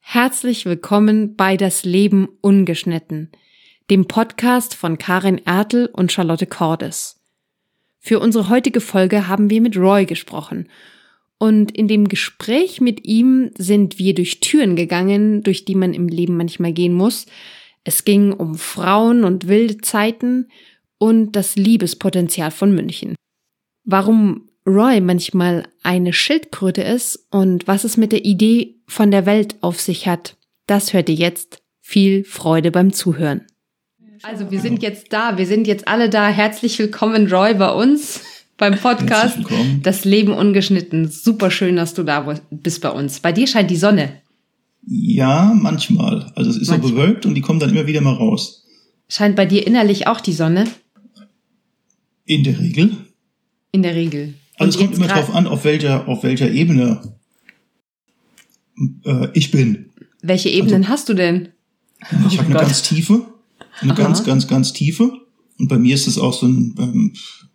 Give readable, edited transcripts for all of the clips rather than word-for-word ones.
Herzlich willkommen bei Das Leben ungeschnitten, dem Podcast von Karin Ertel und Charlotte Cordes. Für unsere heutige Folge haben wir mit Roy gesprochen und in dem Gespräch mit ihm sind wir durch Türen gegangen, durch die man im Leben manchmal gehen muss. Es ging um Frauen und wilde Zeiten und das Liebespotenzial von München. Warum Roy manchmal eine Schildkröte ist und was es mit der Idee von der Welt auf sich hat, das hört ihr jetzt. Viel Freude beim Zuhören. Also wir sind jetzt da, wir sind jetzt alle da. Herzlich willkommen, Roy, bei uns beim Podcast Das Leben ungeschnitten. Super schön, dass du da bist bei uns. Bei dir scheint die Sonne. Ja, manchmal. Also es ist so bewölkt und die kommen dann immer wieder mal raus. Scheint bei dir innerlich auch die Sonne? In der Regel. In der Regel. Also es kommt immer drauf an, auf welcher Ebene ich bin. Welche Ebenen hast du denn? Ich habe eine ganz tiefe, ganz tiefe. Und bei mir ist es auch so ein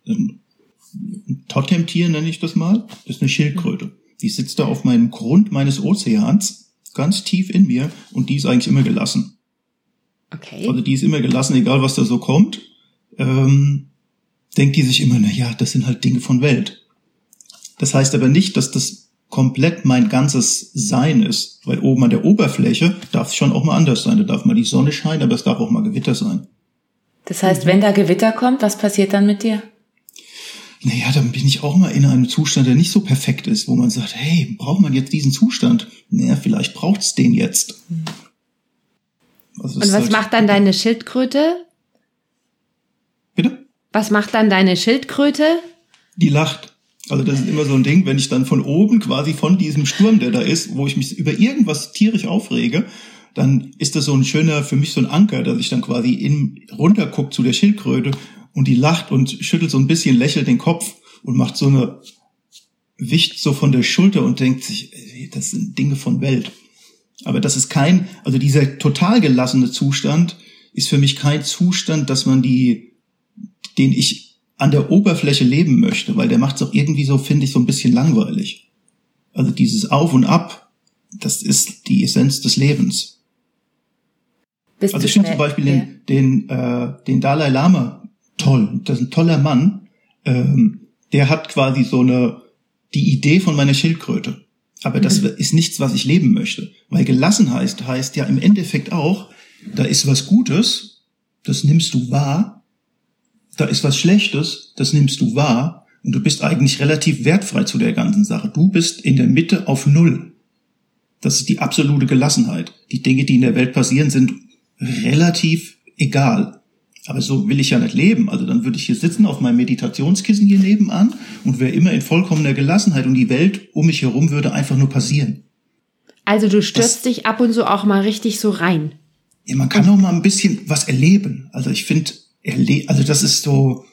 Totemtier, nenne ich das mal. Das ist eine Schildkröte. Die sitzt da auf meinem Grund meines Ozeans, ganz tief in mir. Und die ist eigentlich immer gelassen. Okay. Also die ist immer gelassen, egal was da so kommt. Denkt die sich immer, das sind halt Dinge von Welt. Das heißt aber nicht, dass das komplett mein ganzes Sein ist. Weil oben an der Oberfläche darf es schon auch mal anders sein. Da darf mal die Sonne scheinen, aber es darf auch mal Gewitter sein. Das heißt, wenn da Gewitter kommt, was passiert dann mit dir? Dann bin ich auch mal in einem Zustand, der nicht so perfekt ist, wo man sagt, hey, braucht man jetzt diesen Zustand? Vielleicht braucht's den jetzt. Also und was macht dann deine Schildkröte? Bitte? Was macht dann deine Schildkröte? Die lacht. Also das ist immer so ein Ding, wenn ich dann von oben quasi von diesem Sturm, der da ist, wo ich mich über irgendwas tierisch aufrege, dann ist das so ein schöner, für mich so ein Anker, dass ich dann quasi runter gucke zu der Schildkröte und die lacht und schüttelt so ein bisschen, lächelt den Kopf und macht so eine Wicht so von der Schulter und denkt sich, das sind Dinge von Welt. Aber das ist also dieser total gelassene Zustand ist für mich kein Zustand, dass man den ich an der Oberfläche leben möchte, weil der macht es auch irgendwie so, finde ich, so ein bisschen langweilig. Also dieses Auf und Ab, das ist die Essenz des Lebens. Also ich finde zum Beispiel den Dalai Lama toll. Das ist ein toller Mann. Der hat quasi die Idee von meiner Schildkröte. Aber das ist nichts, was ich leben möchte. Weil gelassen heißt ja im Endeffekt auch, da ist was Gutes, das nimmst du wahr. Da ist was Schlechtes, das nimmst du wahr und du bist eigentlich relativ wertfrei zu der ganzen Sache. Du bist in der Mitte auf Null. Das ist die absolute Gelassenheit. Die Dinge, die in der Welt passieren, sind relativ egal. Aber so will ich ja nicht leben. Also dann würde ich hier sitzen auf meinem Meditationskissen hier nebenan und wäre immer in vollkommener Gelassenheit und die Welt um mich herum würde einfach nur passieren. Also du stürzt dich ab und zu auch mal richtig so rein. Ja, man kann auch mal ein bisschen was erleben. Also ich finde, das ist so,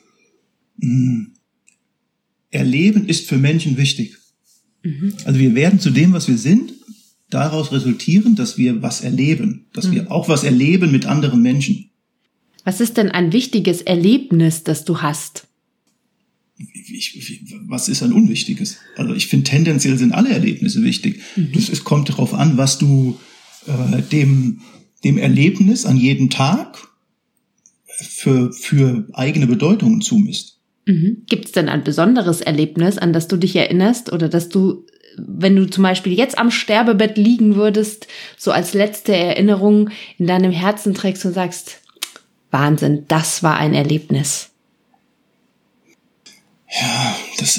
Erleben ist für Menschen wichtig. Mhm. Also wir werden zu dem, was wir sind, daraus resultieren, dass wir was erleben, dass wir auch was erleben mit anderen Menschen. Was ist denn ein wichtiges Erlebnis, das du hast? Was ist ein unwichtiges? Also ich finde, tendenziell sind alle Erlebnisse wichtig. Mhm. Es kommt darauf an, was du dem Erlebnis an jedem Tag für eigene Bedeutungen zumisst. Mhm. Gibt es denn ein besonderes Erlebnis, an das du dich erinnerst oder dass du, wenn du zum Beispiel jetzt am Sterbebett liegen würdest, so als letzte Erinnerung in deinem Herzen trägst und sagst, Wahnsinn, das war ein Erlebnis? Ja, das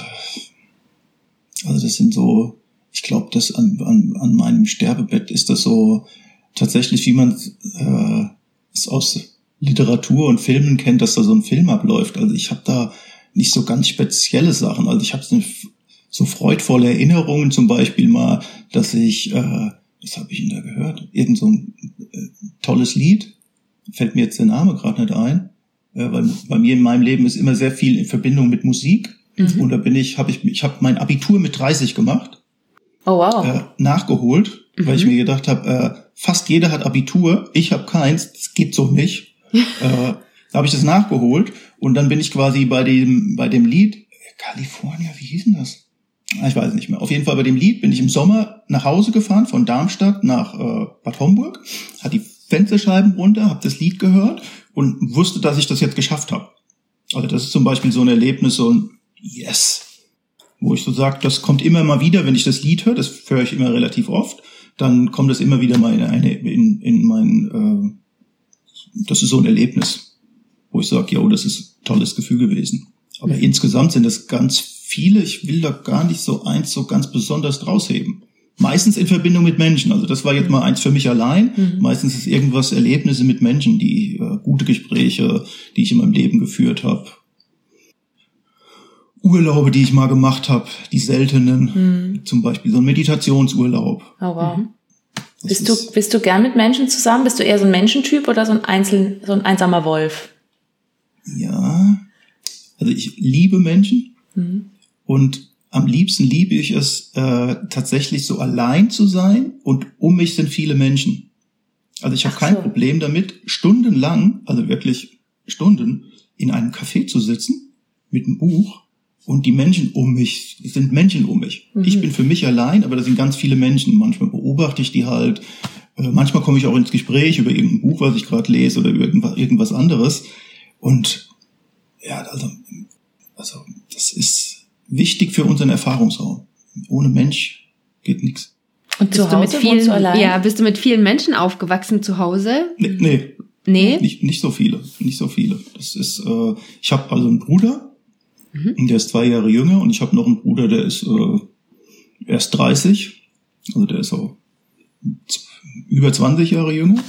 sind so, ich glaube, dass an meinem Sterbebett ist das so tatsächlich, wie man es aus Literatur und Filmen kennt, dass da so ein Film abläuft. Also ich habe da nicht so ganz spezielle Sachen. Also ich habe so freudvolle Erinnerungen, zum Beispiel mal, dass ich, was habe ich denn da gehört? Irgend so ein tolles Lied, fällt mir jetzt der Name gerade nicht ein, weil bei mir in meinem Leben ist immer sehr viel in Verbindung mit Musik. Mhm. Und da ich habe mein Abitur mit 30 gemacht. Oh wow. Nachgeholt, weil ich mir gedacht habe, fast jeder hat Abitur, ich habe keins, das geht so nicht. Da habe ich das nachgeholt und dann bin ich quasi bei dem Lied California, wie hieß denn das? Ich weiß nicht mehr. Auf jeden Fall bei dem Lied bin ich im Sommer nach Hause gefahren, von Darmstadt nach Bad Homburg, hatte die Fensterscheiben runter, habe das Lied gehört und wusste, dass ich das jetzt geschafft habe. Also das ist zum Beispiel so ein Erlebnis, so ein Yes, wo ich so sage, das kommt immer mal wieder, wenn ich das Lied höre, das höre ich immer relativ oft, dann kommt das immer wieder mal in mein, das ist so ein Erlebnis, wo ich sage, jo, das ist ein tolles Gefühl gewesen. Aber insgesamt sind es ganz viele, ich will da gar nicht so eins so ganz besonders draus heben. Meistens in Verbindung mit Menschen, also das war jetzt mal eins für mich allein. Meistens ist irgendwas Erlebnisse mit Menschen, die gute Gespräche, die ich in meinem Leben geführt habe. Urlaube, die ich mal gemacht habe, die seltenen, zum Beispiel so ein Meditationsurlaub. Oh wow. Bist du gern mit Menschen zusammen? Bist du eher so ein Menschentyp oder so ein einsamer Wolf? Ja, also ich liebe Menschen und am liebsten liebe ich es tatsächlich so allein zu sein und um mich sind viele Menschen. Also ich habe kein Problem damit, stundenlang, also wirklich Stunden, in einem Café zu sitzen mit einem Buch und die Menschen um mich, es sind Menschen um mich. Ich bin für mich allein, aber da sind ganz viele Menschen. Manchmal beobachte ich die halt, manchmal komme ich auch ins Gespräch über irgendein Buch, was ich gerade lese oder über irgendwas anderes. Und ja, also das ist wichtig für unseren Erfahrungsraum. Ohne Mensch geht nichts. Und zu Hause wohnst du allein? Ja, bist du mit vielen Menschen aufgewachsen zu Hause? Nee. Nicht so viele. Das ist, ich habe also einen Bruder, der ist 2 Jahre jünger und ich habe noch einen Bruder, der ist erst 30, also der ist so über 20 Jahre jünger.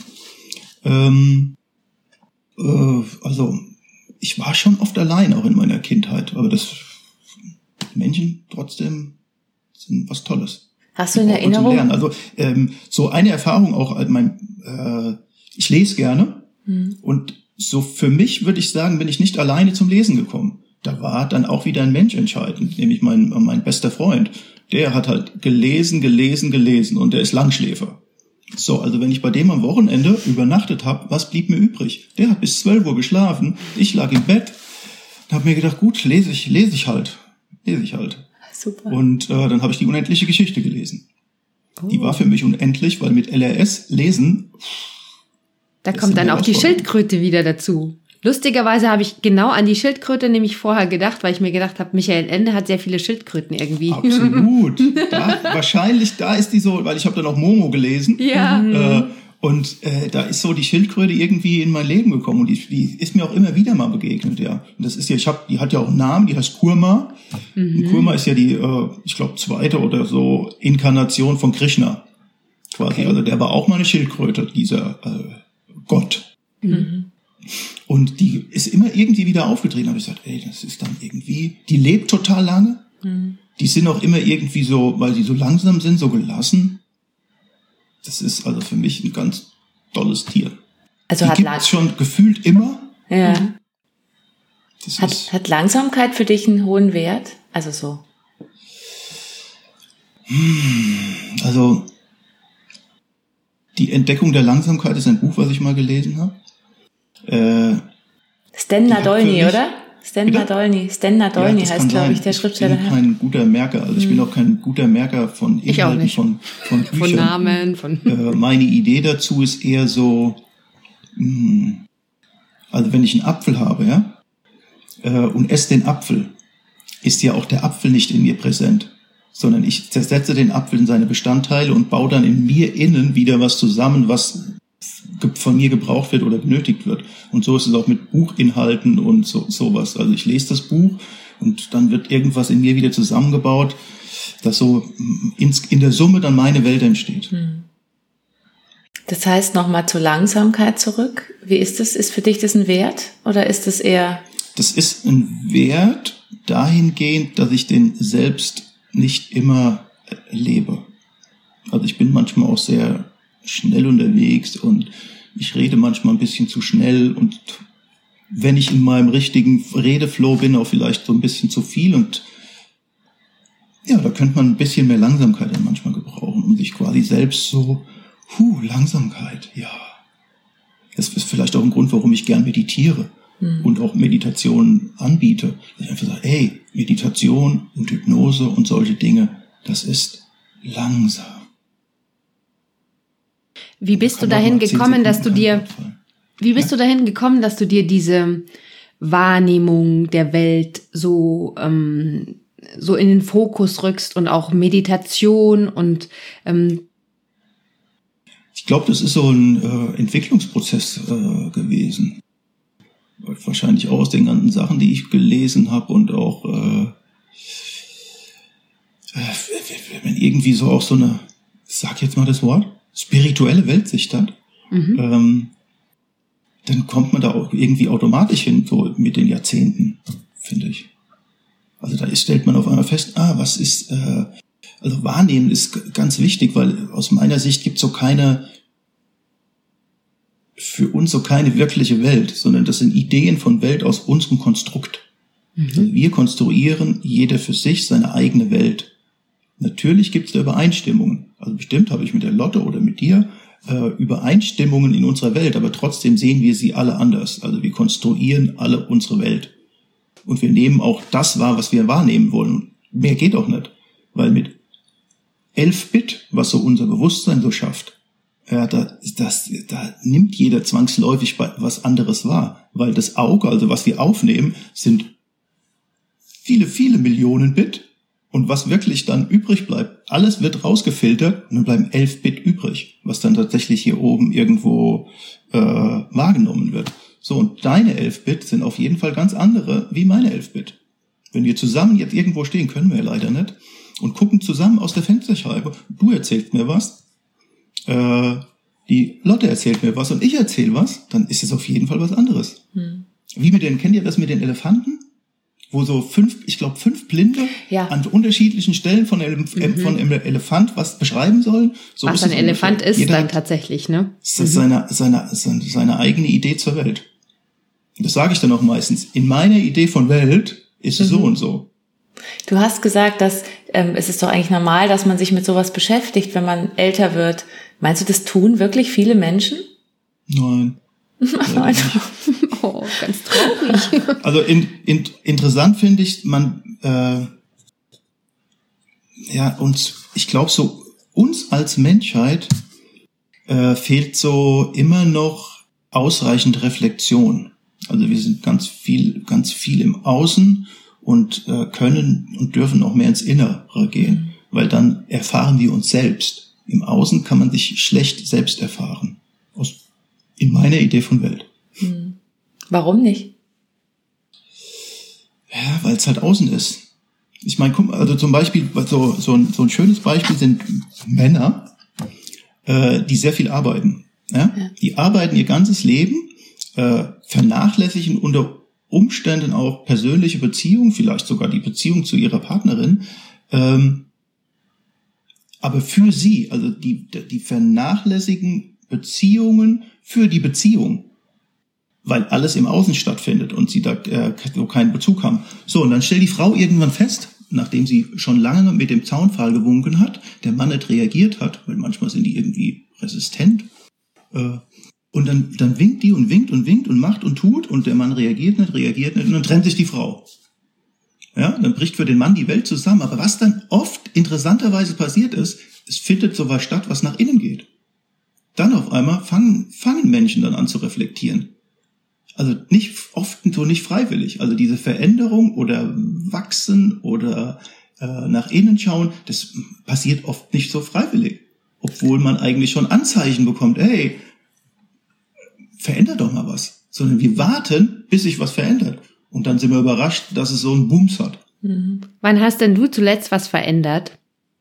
Also ich war schon oft allein, auch in meiner Kindheit, aber das Menschen trotzdem sind was Tolles. Hast du in Erinnerung? Also so eine Erfahrung auch, ich lese gerne und so für mich würde ich sagen, bin ich nicht alleine zum Lesen gekommen. Da war dann auch wieder ein Mensch entscheidend, nämlich mein bester Freund. Der hat halt gelesen und der ist Langschläfer. So, also wenn ich bei dem am Wochenende übernachtet habe, was blieb mir übrig? Der hat bis 12 Uhr geschlafen, ich lag im Bett und habe mir gedacht, gut, lese ich halt. Super. Und dann habe ich die unendliche Geschichte gelesen. Die war für mich unendlich, weil mit LRS lesen... Da kommt dann auch die Schildkröte wieder dazu. Lustigerweise habe ich genau an die Schildkröte nämlich vorher gedacht, weil ich mir gedacht habe, Michael Ende hat sehr viele Schildkröten irgendwie. Absolut. Wahrscheinlich, da ist die so, weil ich habe dann auch Momo gelesen. Ja. Und da ist so die Schildkröte irgendwie in mein Leben gekommen und die ist mir auch immer wieder mal begegnet, ja. Und das ist ja, die hat ja auch einen Namen, die heißt Kurma. Und Kurma ist ja die, ich glaube, 2. oder so Inkarnation von Krishna. Quasi. Okay. Also der war auch mal eine Schildkröte, dieser Gott. Und die ist immer irgendwie wieder aufgetreten. Da habe ich gesagt, das ist dann irgendwie, die lebt total lange. Die sind auch immer irgendwie so, weil sie so langsam sind, so gelassen. Das ist also für mich ein ganz tolles Tier. Also die gibt's schon gefühlt immer. Ja. Hat Langsamkeit für dich einen hohen Wert? Also so. Also die Entdeckung der Langsamkeit ist ein Buch, was ich mal gelesen habe. Stan Nadolny, oder? Stan Nadolny heißt, glaube ich, der Schriftsteller. Ich bin kein guter Merker, also ich bin auch kein guter Merker von Inhalten, von Büchern. Von Namen, meine Idee dazu ist eher so, also wenn ich einen Apfel habe, ja, und esse den Apfel, ist ja auch der Apfel nicht in mir präsent, sondern ich zersetze den Apfel in seine Bestandteile und baue dann in mir innen wieder was zusammen, was von mir gebraucht wird oder benötigt wird. Und so ist es auch mit Buchinhalten und sowas. Also ich lese das Buch und dann wird irgendwas in mir wieder zusammengebaut, dass so in der Summe dann meine Welt entsteht. Das heißt, nochmal zur Langsamkeit zurück. Wie ist das? Ist für dich das ein Wert oder ist das eher... Das ist ein Wert dahingehend, dass ich den selbst nicht immer lebe. Also ich bin manchmal auch sehr schnell unterwegs und ich rede manchmal ein bisschen zu schnell und wenn ich in meinem richtigen Redeflow bin, auch vielleicht so ein bisschen zu viel und ja, da könnte man ein bisschen mehr Langsamkeit dann manchmal gebrauchen und sich quasi selbst so, Langsamkeit, ja. Das ist vielleicht auch ein Grund, warum ich gern meditiere, und auch Meditation anbiete. Dass ich einfach sage, hey, Meditation und Hypnose und solche Dinge, das ist langsam. Wie bist du dahin gekommen, dass du dir diese Wahrnehmung der Welt so in den Fokus rückst und auch Meditation und ich glaube, das ist so ein Entwicklungsprozess gewesen. Wahrscheinlich auch aus den ganzen Sachen, die ich gelesen habe und auch wenn man irgendwie so auch so eine, sag jetzt mal das Wort, spirituelle Weltsicht hat, dann kommt man da auch irgendwie automatisch hin, so mit den Jahrzehnten, finde ich. Also da stellt man auf einmal fest, was ist, also Wahrnehmen ist ganz wichtig, weil aus meiner Sicht gibt es für uns so keine wirkliche Welt, sondern das sind Ideen von Welt aus unserem Konstrukt. Also wir konstruieren jeder für sich seine eigene Welt. Natürlich gibt es da Übereinstimmungen. Also bestimmt habe ich mit der Lotte oder mit dir Übereinstimmungen in unserer Welt, aber trotzdem sehen wir sie alle anders. Also wir konstruieren alle unsere Welt. Und wir nehmen auch das wahr, was wir wahrnehmen wollen. Mehr geht auch nicht. Weil mit 11 Bit, was so unser Bewusstsein so schafft, da nimmt jeder zwangsläufig was anderes wahr. Weil das Auge, also was wir aufnehmen, sind viele, viele Millionen Bit. Und was wirklich dann übrig bleibt, alles wird rausgefiltert und dann bleiben 11 Bit übrig, was dann tatsächlich hier oben irgendwo wahrgenommen wird. So, und deine 11 Bit sind auf jeden Fall ganz andere wie meine 11 Bit. Wenn wir zusammen jetzt irgendwo stehen, können wir ja leider nicht, und gucken zusammen aus der Fensterscheibe, du erzählst mir was, die Lotte erzählt mir was und ich erzähle was, dann ist es auf jeden Fall was anderes. Kennt ihr das mit den Elefanten? Wo so 5 Blinde an unterschiedlichen Stellen von einem Elefant was beschreiben sollen. So was ein Elefant ist jeder dann tatsächlich, ne? Das ist seine eigene Idee zur Welt. Und das sage ich dann auch meistens. In meiner Idee von Welt ist es so und so. Du hast gesagt, dass es ist doch eigentlich normal, dass man sich mit sowas beschäftigt, wenn man älter wird. Meinst du, das tun wirklich viele Menschen? Nein. Oh, ganz traurig. Also interessant finde ich, ich glaube so, uns als Menschheit fehlt so immer noch ausreichend Reflexion. Also wir sind ganz viel im Außen und können und dürfen auch mehr ins Innere gehen, weil dann erfahren wir uns selbst. Im Außen kann man sich schlecht selbst erfahren. In meiner Idee von Welt. Warum nicht? Ja, weil es halt außen ist. Ich meine, guck mal, also zum Beispiel, so ein schönes Beispiel sind Männer, die sehr viel arbeiten. Ja? Die arbeiten ihr ganzes Leben, vernachlässigen unter Umständen auch persönliche Beziehungen, vielleicht sogar die Beziehung zu ihrer Partnerin, aber für sie, also die vernachlässigen Beziehungen für die Beziehung, weil alles im Außen stattfindet und sie da keinen Bezug haben. So, und dann stellt die Frau irgendwann fest, nachdem sie schon lange mit dem Zaunpfahl gewunken hat, der Mann nicht reagiert hat, weil manchmal sind die irgendwie resistent, und dann winkt die und winkt und winkt und macht und tut und der Mann reagiert nicht und dann trennt sich die Frau. Ja, dann bricht für den Mann die Welt zusammen. Aber was dann oft interessanterweise passiert ist, es findet sowas statt, was nach innen geht. Dann auf einmal fangen Menschen dann an zu reflektieren. Also oft nicht freiwillig. Also diese Veränderung oder Wachsen oder nach innen schauen, das passiert oft nicht so freiwillig. Obwohl man eigentlich schon Anzeichen bekommt, hey, verändert doch mal was. Sondern wir warten, bis sich was verändert. Und dann sind wir überrascht, dass es so einen Bums hat. Wann hast denn du zuletzt was verändert?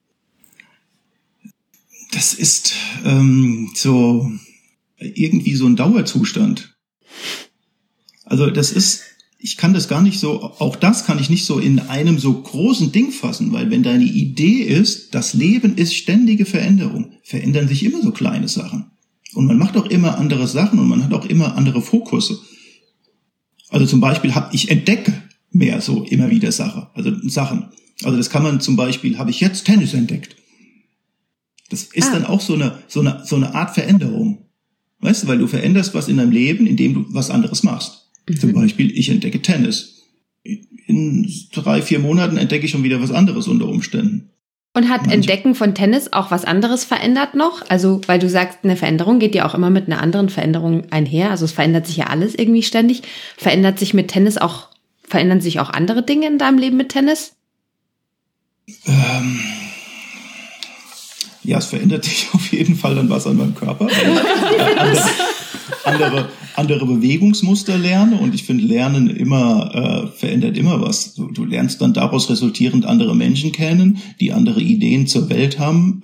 Das ist so irgendwie so ein Dauerzustand. Also ich kann das gar nicht so, auch das kann ich nicht so in einem so großen Ding fassen, weil wenn deine Idee ist, das Leben ist ständige Veränderung, verändern sich immer so kleine Sachen. Und man macht auch immer andere Sachen und man hat auch immer andere Fokusse. Also zum Beispiel ich entdecke mehr so immer wieder Sachen. Also das kann man zum Beispiel, habe ich jetzt Tennis entdeckt. Das ist dann auch so eine Art Veränderung. Weißt du, weil du veränderst was in deinem Leben, indem du was anderes machst. Zum Beispiel, ich entdecke Tennis. In 3-4 Monaten entdecke ich schon wieder was anderes unter Umständen. Und hat Entdecken von Tennis auch was anderes verändert noch? Also, weil du sagst, eine Veränderung geht ja auch immer mit einer anderen Veränderung einher. Also es verändert sich ja alles irgendwie ständig. Verändern sich auch andere Dinge in deinem Leben mit Tennis? Ja, es verändert sich auf jeden Fall dann was an meinem Körper. Andere Bewegungsmuster lerne, und ich finde, Lernen verändert immer was. Du lernst dann daraus resultierend andere Menschen kennen, die andere Ideen zur Welt haben.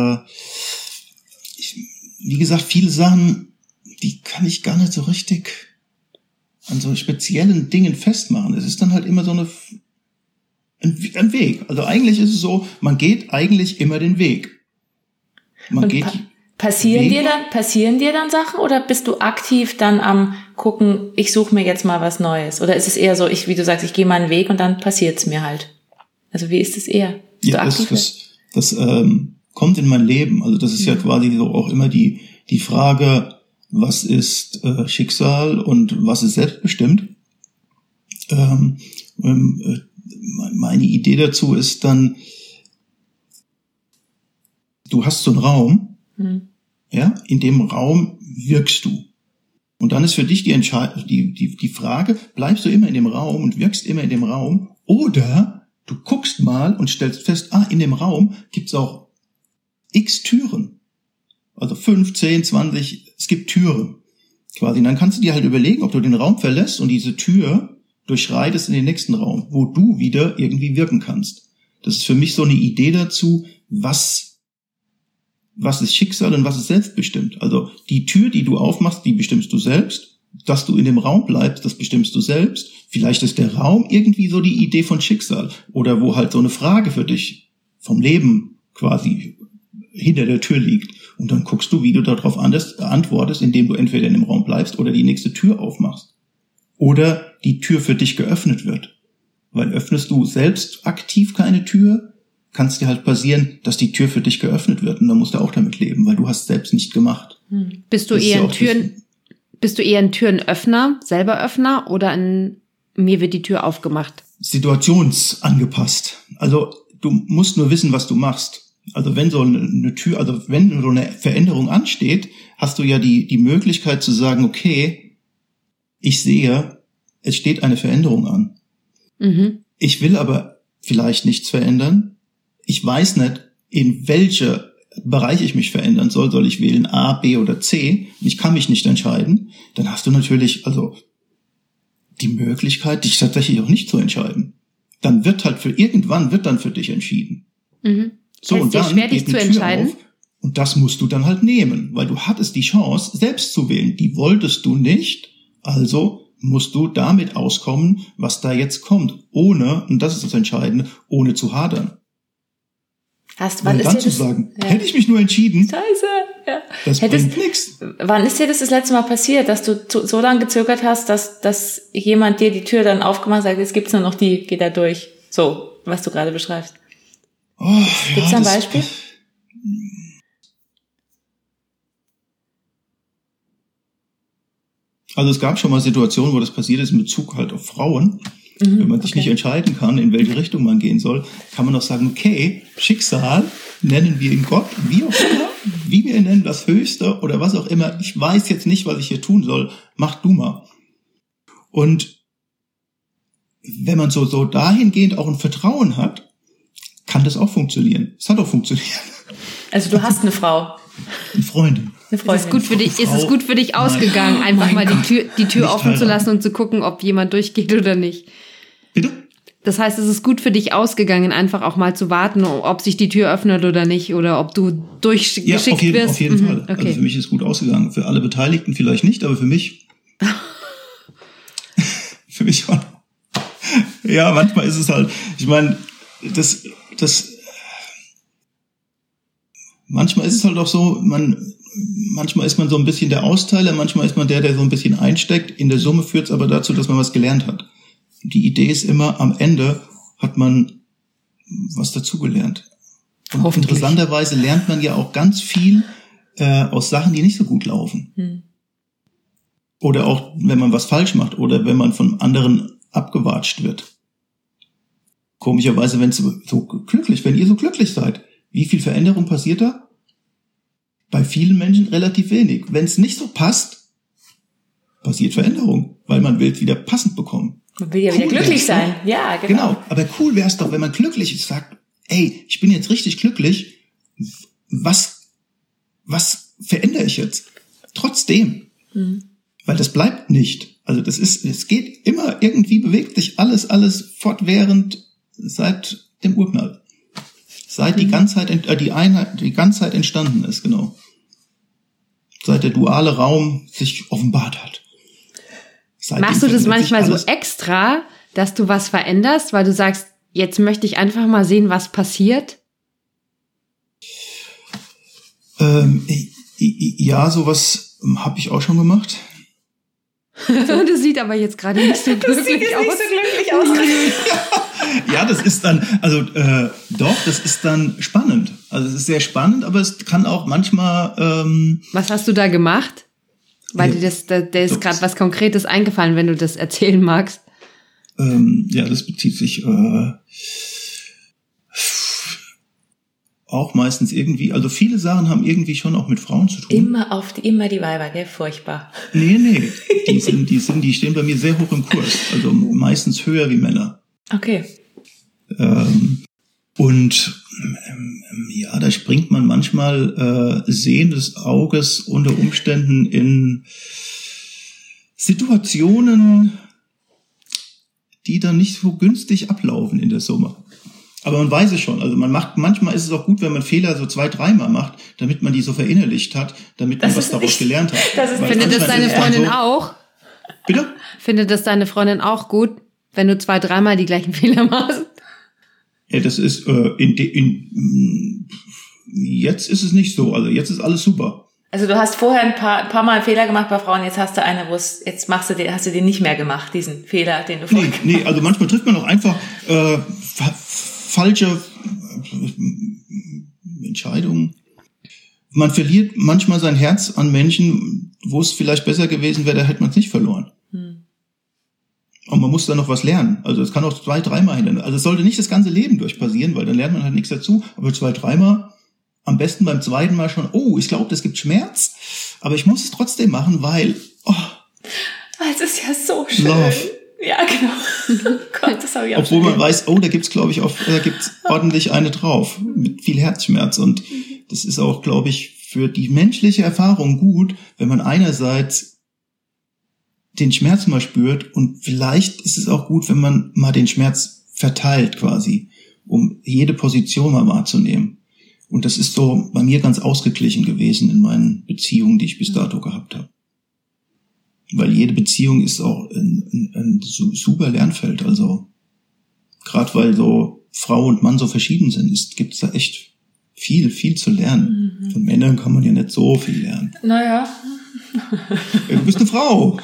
Wie gesagt, viele Sachen, die kann ich gar nicht so richtig an so speziellen Dingen festmachen. Es ist dann halt immer so ein Weg. Also eigentlich ist es so, man geht eigentlich immer den Weg. Passieren dir dann Sachen, oder bist du aktiv dann am gucken, ich suche mir jetzt mal was Neues? Oder ist es eher so, wie du sagst, ich gehe mal einen Weg und dann passiert's mir halt? Also wie ist es eher? Ja, das kommt in mein Leben. Also das ist ja quasi so auch immer die Frage, was ist Schicksal und was ist selbstbestimmt? Meine Idee dazu ist dann, du hast so einen Raum, ja, in dem Raum wirkst du. Und dann ist für dich die Frage, bleibst du immer in dem Raum und wirkst immer in dem Raum, oder du guckst mal und stellst fest, in dem Raum gibt's auch x Türen. Also 5, 10, 20, es gibt Türen. Quasi. Und dann kannst du dir halt überlegen, ob du den Raum verlässt und diese Tür durchschreitest in den nächsten Raum, wo du wieder irgendwie wirken kannst. Das ist für mich so eine Idee dazu, was ist Schicksal und was ist selbstbestimmt. Also die Tür, die du aufmachst, die bestimmst du selbst. Dass du in dem Raum bleibst, das bestimmst du selbst. Vielleicht ist der Raum irgendwie so die Idee von Schicksal. Oder wo halt so eine Frage für dich vom Leben quasi hinter der Tür liegt. Und dann guckst du, wie du darauf antwortest, indem du entweder in dem Raum bleibst oder die nächste Tür aufmachst. Oder die Tür für dich geöffnet wird. Weil öffnest du selbst aktiv keine Tür, kann es dir halt passieren, dass die Tür für dich geöffnet wird, und dann musst du auch damit leben, weil du hast es selbst nicht gemacht. Bist du eher ein Türenöffner, selber Öffner, oder mir wird die Tür aufgemacht? Situationsangepasst. Also du musst nur wissen, was du machst. Also wenn so eine Veränderung ansteht, hast du ja die Möglichkeit zu sagen, okay, ich sehe, es steht eine Veränderung an. Ich will aber vielleicht nichts verändern. Ich weiß nicht, in welcher Bereich ich mich verändern soll. Soll ich wählen A, B oder C? Ich kann mich nicht entscheiden. Dann hast du natürlich die Möglichkeit, dich tatsächlich auch nicht zu entscheiden. Dann wird dann für dich entschieden. So, und dann schwer, geht dich eine zu Tür entscheiden? auf, und das musst du dann halt nehmen, weil du hattest die Chance, selbst zu wählen. Die wolltest du nicht, also musst du damit auskommen, was da jetzt kommt, ohne, und das ist das Entscheidende, ohne zu hadern. Wann ist dann zu sagen, hätte ich mich nur entschieden, Scheiße, ja. Das bringt nichts. Wann ist dir das letzte Mal passiert, dass du so lange gezögert hast, dass jemand dir die Tür dann aufgemacht hat, sagt, jetzt gibt's nur noch die, geh da durch. So, was du gerade beschreibst. Gibt's da ein Beispiel? Also es gab schon mal Situationen, wo das passiert ist in Bezug halt auf Frauen. Wenn man sich nicht entscheiden kann, in welche Richtung man gehen soll, kann man auch sagen, okay, Schicksal, nennen wir ihn Gott, wie auch immer, wie wir ihn nennen, das Höchste oder was auch immer. Ich weiß jetzt nicht, was ich hier tun soll. Mach du mal. Und wenn man so dahingehend auch ein Vertrauen hat, kann das auch funktionieren. Es hat auch funktioniert. Also du hast eine Frau. Eine Freundin. Ist es gut für dich ausgegangen, einfach mal die Tür offen zu lassen und zu gucken, ob jemand durchgeht oder nicht? Bitte? Das heißt, es ist gut für dich ausgegangen, einfach auch mal zu warten, ob sich die Tür öffnet oder nicht, oder ob du durchgeschickt wirst? Auf jeden Fall. Okay. Also für mich ist es gut ausgegangen. Für alle Beteiligten vielleicht nicht, aber für mich schon. Ja, manchmal ist es halt, ich meine, manchmal ist es halt auch so, manchmal ist man so ein bisschen der Austeiler, manchmal ist man der so ein bisschen einsteckt. In der Summe führt es aber dazu, dass man was gelernt hat. Die Idee ist immer, am Ende hat man was dazugelernt. Und interessanterweise lernt man ja auch ganz viel aus Sachen, die nicht so gut laufen. Oder auch, wenn man was falsch macht oder wenn man von anderen abgewatscht wird. Komischerweise, wenn ihr so glücklich seid, wie viel Veränderung passiert da? Bei vielen Menschen relativ wenig. Wenn es nicht so passt, passiert Veränderung, weil man will es wieder passend bekommen. Man will ja wieder glücklich sein. Ja, genau. Genau, aber cool wäre es doch, wenn man glücklich ist, sagt, ey, ich bin jetzt richtig glücklich, was verändere ich jetzt? Trotzdem. Weil das bleibt nicht. Also es geht immer, irgendwie bewegt sich alles fortwährend seit dem Urknall. Seit die Ganzheit entstanden ist, genau. Seit der duale Raum sich offenbart hat. Machst du das manchmal so extra, dass du was veränderst, weil du sagst, jetzt möchte ich einfach mal sehen, was passiert? Ja, sowas habe ich auch schon gemacht. Das sieht aber jetzt gerade nicht so glücklich aus. Ja, das ist dann, das ist dann spannend. Also es ist sehr spannend, aber es kann auch manchmal... Was hast du da gemacht? Weil dir da ist gerade was Konkretes eingefallen, wenn du das erzählen magst. Das bezieht sich auch meistens irgendwie, also viele Sachen haben irgendwie schon auch mit Frauen zu tun. Immer die Weiber, gell? Furchtbar. Nee, die stehen bei mir sehr hoch im Kurs, also meistens höher wie Männer. Okay. Da springt man manchmal Sehen des Auges unter Umständen in Situationen, die dann nicht so günstig ablaufen in der Summe. Aber man weiß es schon. Also manchmal ist es auch gut, wenn man Fehler so 2-3 Mal macht, damit man die so verinnerlicht hat, damit man was daraus gelernt hat. Findet das deine Freundin auch? Bitte? Findet das deine Freundin auch gut, wenn du 2-3 Mal die gleichen Fehler machst? Ja, das ist jetzt ist es nicht so. Also jetzt ist alles super. Also du hast vorher ein paar Mal Fehler gemacht bei Frauen, jetzt hast du eine, hast du den nicht mehr gemacht, diesen Fehler, den du vorher... Nee, also manchmal trifft man auch einfach falsche Entscheidungen. Man verliert manchmal sein Herz an Menschen, wo es vielleicht besser gewesen wäre, da hätte man es nicht verloren. Und man muss da noch was lernen. Also es kann auch 2-3 Mal hinterher. Also es sollte nicht das ganze Leben durch passieren, weil dann lernt man halt nichts dazu. Aber 2-3 Mal, am besten beim zweiten Mal schon, ich glaube, das gibt Schmerz, aber ich muss es trotzdem machen, weil... Es ist ja so schön. Love. Ja, genau. Gott, das habe ich auch Obwohl man weiß, da gibt's, glaube ich, da gibt's ordentlich eine drauf, mit viel Herzschmerz. Und das ist auch, glaube ich, für die menschliche Erfahrung gut, wenn man einerseits den Schmerz mal spürt und vielleicht ist es auch gut, wenn man mal den Schmerz verteilt quasi, um jede Position mal wahrzunehmen. Und das ist so bei mir ganz ausgeglichen gewesen in meinen Beziehungen, die ich bis dato gehabt habe. Weil jede Beziehung ist auch ein super Lernfeld. Also gerade weil so Frau und Mann so verschieden sind, gibt es da echt viel zu lernen. Von Männern kann man ja nicht so viel lernen. Naja. Du bist eine Frau.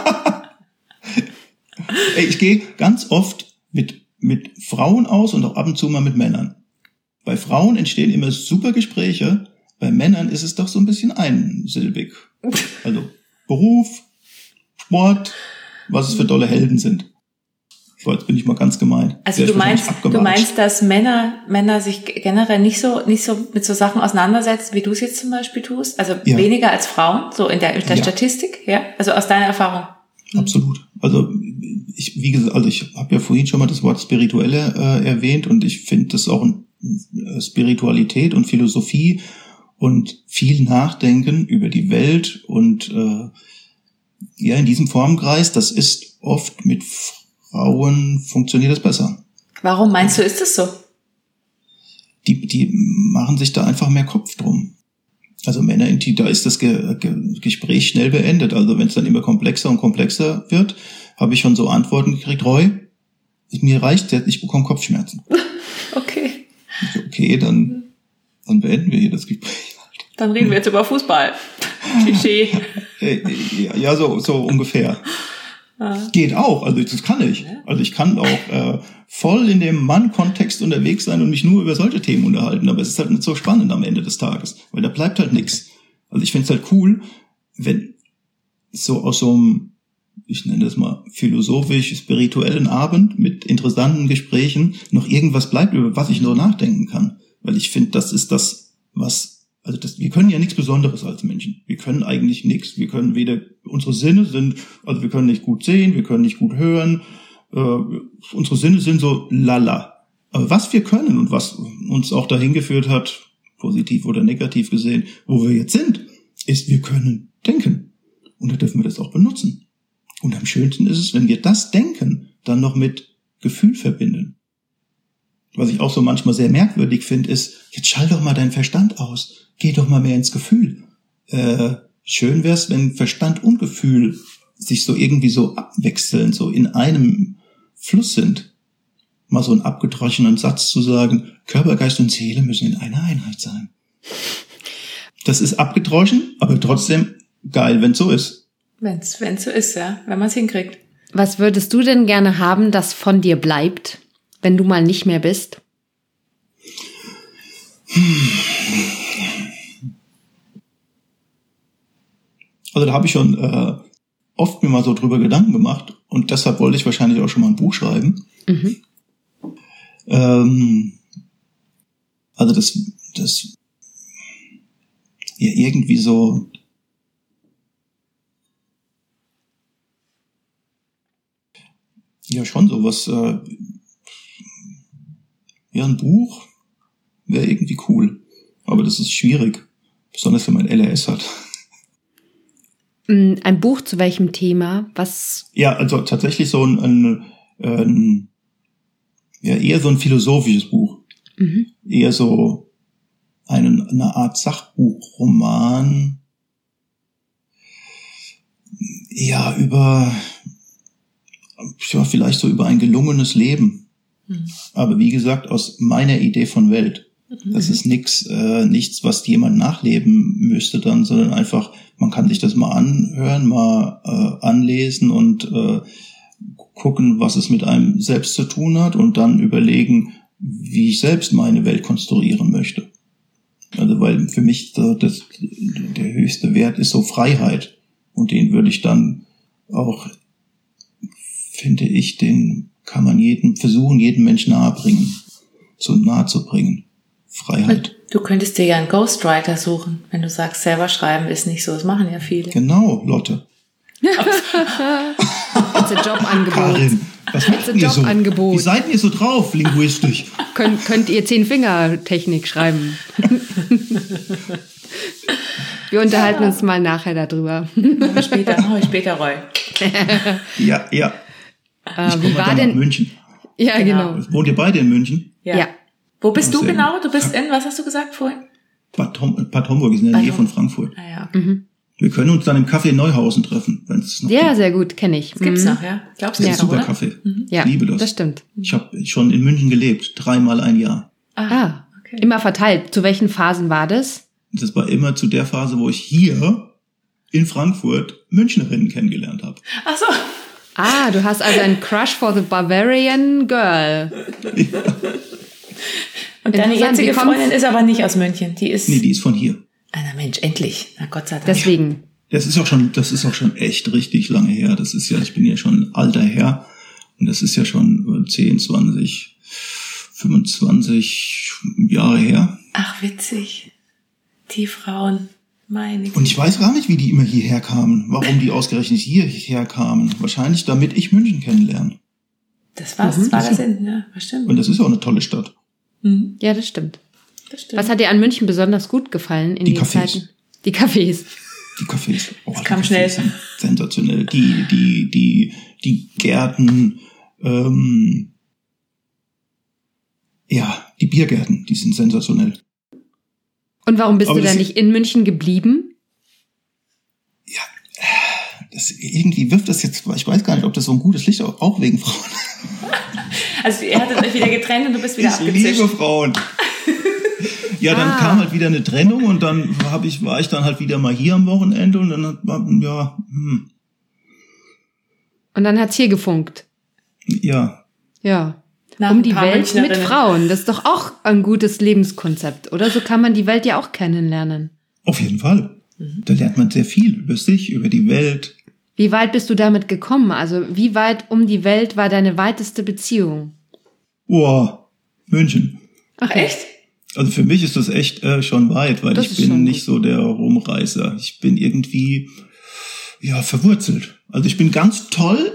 Ich gehe ganz oft mit Frauen aus und auch ab und zu mal mit Männern. Bei Frauen entstehen immer super Gespräche, bei Männern ist es doch so ein bisschen einsilbig. Also Beruf, Sport, was es für tolle Helden sind. So, jetzt bin ich mal ganz gemein. Also du meinst, dass Männer sich generell nicht so mit so Sachen auseinandersetzen, wie du es jetzt zum Beispiel tust? Also weniger als Frauen, so in der Statistik, ja? Also aus deiner Erfahrung? Absolut. Also ich habe ja vorhin schon mal das Wort Spirituelle erwähnt und ich finde das auch Spiritualität und Philosophie und viel Nachdenken über die Welt und in diesem Formenkreis, das ist oft mit Frauen funktioniert das besser. Warum meinst du, ist das so? Die machen sich da einfach mehr Kopf drum. Also Männer, da ist das Gespräch schnell beendet. Also wenn es dann immer komplexer und komplexer wird, habe ich schon so Antworten gekriegt, Roy, mir reicht jetzt, ich bekomme Kopfschmerzen. Okay. Okay, dann beenden wir hier das Gespräch. Dann reden wir jetzt über Fußball. Klischee. Ja, so ungefähr. Geht auch, also das kann ich. Also ich kann auch voll in dem Mann-Kontext unterwegs sein und mich nur über solche Themen unterhalten, aber es ist halt nicht so spannend am Ende des Tages, weil da bleibt halt nichts. Also ich finde es halt cool, wenn so aus so einem, ich nenne das mal philosophisch-spirituellen Abend mit interessanten Gesprächen noch irgendwas bleibt, über was ich nur nachdenken kann. Weil ich finde, das ist das, wir können ja nichts Besonderes als Menschen. Wir können eigentlich nichts. Wir können unsere Sinne sind, also wir können nicht gut sehen, wir können nicht gut hören. Unsere Sinne sind so lala. Aber was wir können und was uns auch dahin geführt hat, positiv oder negativ gesehen, wo wir jetzt sind, ist, wir können denken. Und da dürfen wir das auch benutzen. Und am schönsten ist es, wenn wir das Denken dann noch mit Gefühl verbinden. Was ich auch so manchmal sehr merkwürdig finde, ist, jetzt schalt doch mal deinen Verstand aus. Geh doch mal mehr ins Gefühl. Schön wär's, wenn Verstand und Gefühl sich so irgendwie so abwechseln, so in einem Fluss sind. Mal so einen abgedroschenen Satz zu sagen, Körper, Geist und Seele müssen in einer Einheit sein. Das ist abgedroschen, aber trotzdem geil, wenn es so ist. Wenn's so ist, ja, wenn man es hinkriegt. Was würdest du denn gerne haben, das von dir bleibt, wenn du mal nicht mehr bist? Also da habe ich schon oft mir mal so drüber Gedanken gemacht und deshalb wollte ich wahrscheinlich auch schon mal ein Buch schreiben. Mhm. Also das ja irgendwie so ja schon sowas ja ein Buch wäre irgendwie cool, aber das ist schwierig, besonders wenn man LRS hat. Ein Buch zu welchem Thema? Was? Ja, also tatsächlich so ein ja eher so ein philosophisches Buch. Mhm. Eher so eine Art Sachbuchroman. Ja, vielleicht so über ein gelungenes Leben. Mhm. Aber wie gesagt, aus meiner Idee von Welt. Das ist nichts, was jemand nachleben müsste dann, sondern einfach, man kann sich das mal anhören, mal anlesen und gucken, was es mit einem selbst zu tun hat und dann überlegen, wie ich selbst meine Welt konstruieren möchte. Also weil für mich der höchste Wert ist so Freiheit und den würde ich dann auch, finde ich, den kann man jedem Menschen nahe zu bringen. Freiheit. Du könntest dir ja einen Ghostwriter suchen, wenn du sagst, selber schreiben ist nicht so. Das machen ja viele. Genau, Lotte. It's a Jobangebot. Karin, was macht ihr so? Wie seid ihr so drauf, linguistisch? Könnt ihr 10-Finger-Technik schreiben? Wir unterhalten uns mal nachher darüber. Später, Roy. Ja. Wie war denn München? Ja, genau. Wohnt ihr beide in München? Ja. Wo bist du genau? Du bist in, was hast du gesagt vorhin? Bad Homburg ist in der Nähe von Frankfurt. Ah, ja. Okay. Wir können uns dann im Café Neuhausen treffen, wenn es noch gibt. Sehr gut, kenne ich. Das gibt's noch, ja? Glaubst du das? Ja, Super oder? Kaffee. Ja, ich liebe das. Das stimmt. Ich habe schon in München gelebt, 3-mal ein Jahr. Okay. Immer verteilt. Zu welchen Phasen war das? Das war immer zu der Phase, wo ich hier in Frankfurt Münchnerinnen kennengelernt habe. Ach so. Du hast also einen Crush for the Bavarian Girl. Ja. Und deine jetzige Freundin ist aber nicht aus München. Die ist von hier. Na Mensch, endlich. Na Gott sei Dank. Deswegen. Das ist auch schon echt richtig lange her. Ich bin ja schon ein alter Herr. Und das ist ja schon 10, 20, 25 Jahre her. Ach, witzig. Die Frauen, meine Güte. Und ich weiß gar nicht, wie die immer hierher kamen. Warum die ausgerechnet hierher kamen. Wahrscheinlich, damit ich München kennenlerne. Das war der Sinn, ja, bestimmt. Und das ist auch eine tolle Stadt. Ja, das stimmt. Was hat dir an München besonders gut gefallen in den Zeiten? Die Cafés. Die Cafés. Oh, das kam schnell. Sensationell. Die Gärten, die Biergärten, die sind sensationell. Und warum bist du da nicht in München geblieben? Ja, irgendwie wirft das jetzt, ich weiß gar nicht, ob das so ein gutes Licht auch wegen Frauen. Also ihr hattet euch wieder getrennt und du bist wieder abgezischt. Ich liebe Frauen. Ja, dann kam halt wieder eine Trennung und dann war ich dann halt wieder mal hier am Wochenende und dann Und dann hat's hier gefunkt. Ja. Ja. Nach um die Welt mit Frauen. Das ist doch auch ein gutes Lebenskonzept, oder? So kann man die Welt ja auch kennenlernen. Auf jeden Fall. Da lernt man sehr viel über sich, über die Welt, Wie weit bist du damit gekommen? Also wie weit um die Welt war deine weiteste Beziehung? Boah, München. Ach echt? Also für mich ist das echt schon weit, weil ich bin nicht so der Rumreißer. Ich bin irgendwie verwurzelt. Also ich bin ganz toll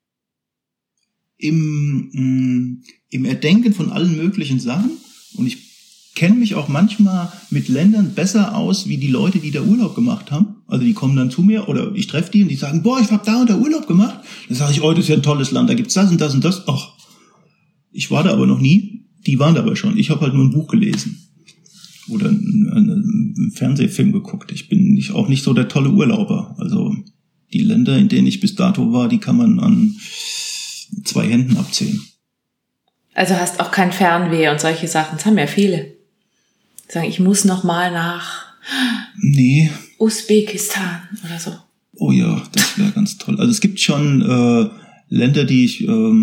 im Erdenken von allen möglichen Sachen und ich kenne mich auch manchmal mit Ländern besser aus, wie die Leute, die da Urlaub gemacht haben. Also die kommen dann zu mir oder ich treffe die und die sagen, boah, ich habe da und da Urlaub gemacht. Dann sage ich, oh, das ist ja ein tolles Land, da gibt's das und das und das. Ach, ich war da aber noch nie, die waren da aber schon. Ich habe halt nur ein Buch gelesen oder einen Fernsehfilm geguckt. Ich bin auch nicht so der tolle Urlauber. Also die Länder, in denen ich bis dato war, die kann man an 2 Händen abzählen. Also hast auch kein Fernweh und solche Sachen. Das haben ja viele. Sagen, ich muss noch mal nach Usbekistan oder so. Oh ja, das wäre ganz toll. Also es gibt schon Länder, die ich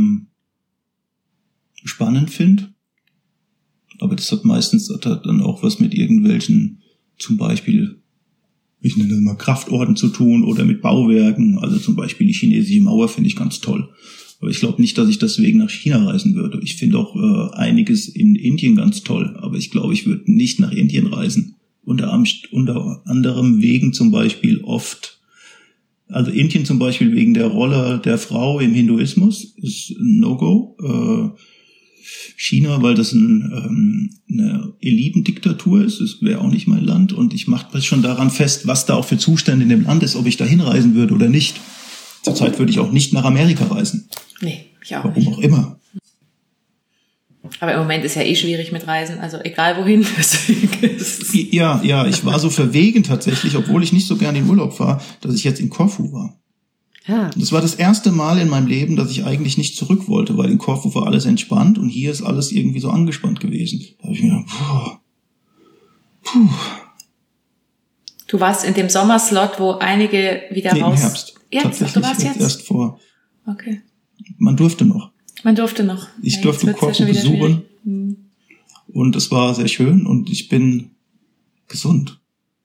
spannend finde. Aber das hat meistens dann auch was mit irgendwelchen, zum Beispiel, ich nenne das mal Kraftorten zu tun oder mit Bauwerken. Also zum Beispiel die chinesische Mauer finde ich ganz toll. Aber ich glaube nicht, dass ich deswegen nach China reisen würde. Ich finde auch einiges in Indien ganz toll. Aber ich glaube, ich würde nicht nach Indien reisen. Unter anderem wegen zum Beispiel also Indien zum Beispiel wegen der Rolle der Frau im Hinduismus ist ein No-Go. China, weil das eine Elitendiktatur ist. Das wäre auch nicht mein Land. Und ich mache das schon daran fest, was da auch für Zustände in dem Land ist, ob ich da hinreisen würde oder nicht. Zurzeit würde ich auch nicht nach Amerika reisen. Nee, ich auch Warum nicht. Warum auch immer. Aber im Moment ist ja schwierig mit Reisen, also egal wohin. Ja, ich war so verwegen tatsächlich, obwohl ich nicht so gerne in Urlaub fahre, dass ich jetzt in Korfu war. Ja. Das war das erste Mal in meinem Leben, dass ich eigentlich nicht zurück wollte, weil in Korfu war alles entspannt und hier ist alles irgendwie so angespannt gewesen. Da habe ich mir gedacht, puh. Du warst in dem Sommerslot, wo einige wieder raus... Im Herbst. Jetzt? Tatsächlich, Du warst jetzt? Erst vor. Okay. Man durfte noch. Ich durfte Korfu besuchen. Und es war sehr schön und ich bin gesund.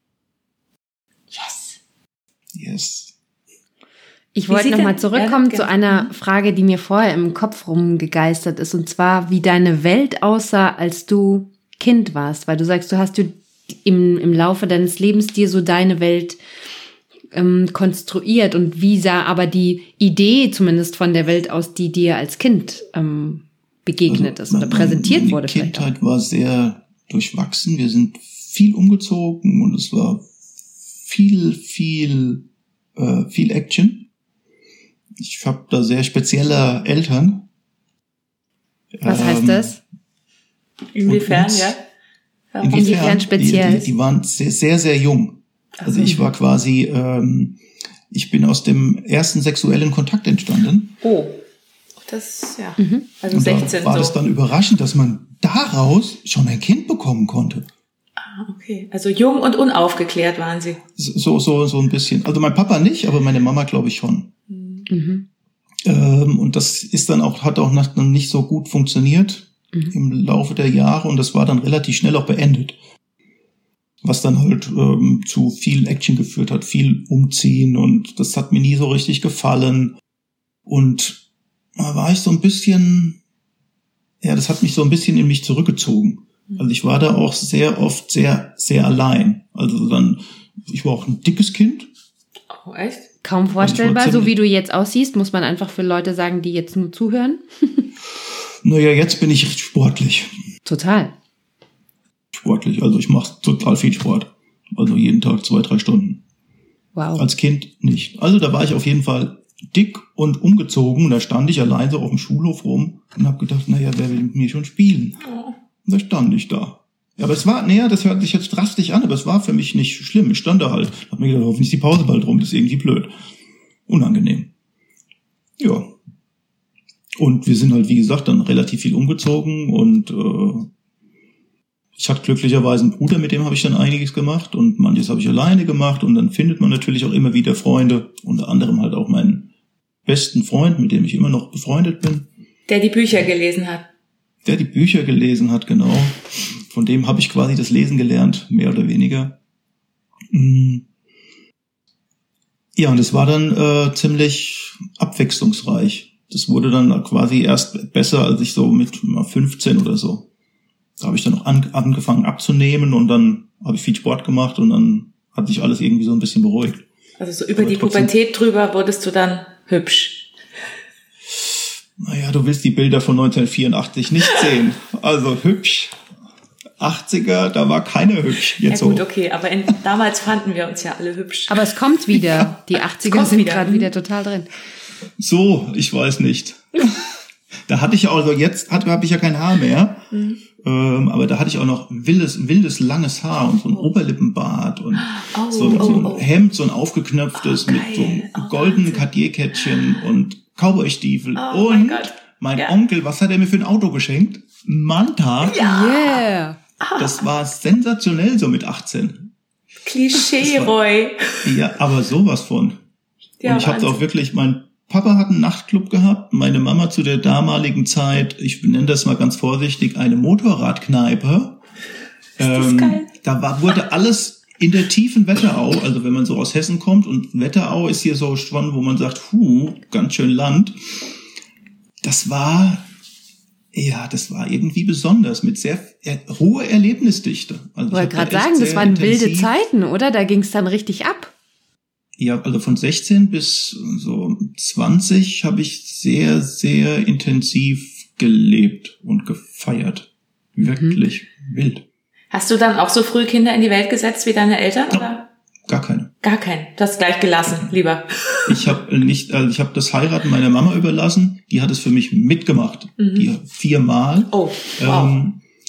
Yes. Ich wollte nochmal zurückkommen zu einer Frage, die mir vorher im Kopf rumgegeistert ist. Und zwar, wie deine Welt aussah, als du Kind warst. Weil du sagst, du hast im Laufe deines Lebens dir so deine Welt konstruiert. Und wie sah aber die Idee zumindest von der Welt aus, die dir als Kind begegnet ist oder präsentiert wurde? Die Kindheit war sehr durchwachsen. Wir sind viel umgezogen und es war viel Action. Ich habe da sehr spezielle Eltern. Was heißt das? Inwiefern, ja? Inwiefern speziell? Die waren sehr, sehr, sehr jung. Also ich war quasi, ich bin aus dem ersten sexuellen Kontakt entstanden. Oh, das, ja. Also und 16 da war das dann überraschend, dass man daraus schon ein Kind bekommen konnte. Ah, okay. Also jung und unaufgeklärt waren sie. So ein bisschen. Also mein Papa nicht, aber meine Mama glaube ich schon. Und das ist dann hat auch nicht so gut funktioniert im Laufe der Jahre und das war dann relativ schnell auch beendet. Was dann halt zu viel Action geführt hat, viel Umziehen und das hat mir nie so richtig gefallen. Und da war ich so ein bisschen, das hat mich so ein bisschen in mich zurückgezogen. Also ich war da auch sehr oft sehr, sehr allein. Also ich war auch ein dickes Kind. Oh, echt? Kaum vorstellbar, so wie du jetzt aussiehst, muss man einfach für Leute sagen, die jetzt nur zuhören. Naja, jetzt bin ich sportlich. Total. Sportlich, also ich mache total viel Sport. Also jeden Tag 2-3 Stunden. Wow. Als Kind nicht. Also da war ich auf jeden Fall dick und umgezogen. Und da stand ich allein so auf dem Schulhof rum und habe gedacht, naja, wer will mit mir schon spielen? Und da stand ich da. Ja, aber es war, das hört sich jetzt drastisch an, aber es war für mich nicht schlimm. Ich stand da halt, hab mir gedacht, hoffentlich ist die Pause bald rum, das ist irgendwie blöd. Unangenehm. Ja. Und wir sind halt, wie gesagt, dann relativ viel umgezogen und ich hatte glücklicherweise einen Bruder, mit dem habe ich dann einiges gemacht und manches habe ich alleine gemacht und dann findet man natürlich auch immer wieder Freunde, unter anderem halt auch meinen besten Freund, mit dem ich immer noch befreundet bin. Der die Bücher gelesen hat. Der die Bücher gelesen hat, genau. Von dem habe ich quasi das Lesen gelernt, mehr oder weniger. Ja, und es war dann ziemlich abwechslungsreich. Das wurde dann quasi erst besser, als ich so mit 15 oder so. Da habe ich dann noch angefangen abzunehmen und dann habe ich viel Sport gemacht und dann hat sich alles irgendwie so ein bisschen beruhigt. Also so über die Pubertät drüber wurdest du dann hübsch. Naja, du willst die Bilder von 1984 nicht sehen. Also hübsch. 80er, da war keiner hübsch. Jetzt ja gut, so. Okay, aber damals fanden wir uns ja alle hübsch. Aber es kommt wieder. Ja. Die 80er sind gerade wieder total drin. So, ich weiß nicht. Da hatte ich ja also jetzt habe ich ja kein Haar mehr. Aber da hatte ich auch noch wildes langes Haar und so ein Oberlippenbart und so ein Hemd, so ein aufgeknöpftes mit so einem goldenen Cartier-Kettchen und Cowboy-Stiefel. Und mein Onkel, was hat er mir für ein Auto geschenkt? Ein Manta. Ja. Yeah. Das war sensationell so mit 18. Klischee, Roy. Ja, aber sowas von. Ja, und ich habe auch wirklich, mein Papa hat einen Nachtclub gehabt, meine Mama zu der damaligen Zeit, ich nenne das mal ganz vorsichtig, eine Motorradkneipe. Ist das geil? Da wurde alles in der tiefen Wetterau, also wenn man so aus Hessen kommt und Wetterau ist hier so schon, wo man sagt, ganz schön Land. Das war irgendwie besonders, mit sehr hoher Erlebnisdichte. Also ich wollte gerade sagen, das waren wilde Zeiten, oder? Da ging es dann richtig ab. Ja, also von 16 bis so 20 habe ich sehr, sehr intensiv gelebt und gefeiert. Wirklich wild. Hast du dann auch so früh Kinder in die Welt gesetzt wie deine Eltern? No, oder? Gar keine. Gar keinen. Du hast gleich gelassen, lieber. Ich habe das Heiraten meiner Mama überlassen. Die hat es für mich mitgemacht. Die 4-mal. Oh, wow.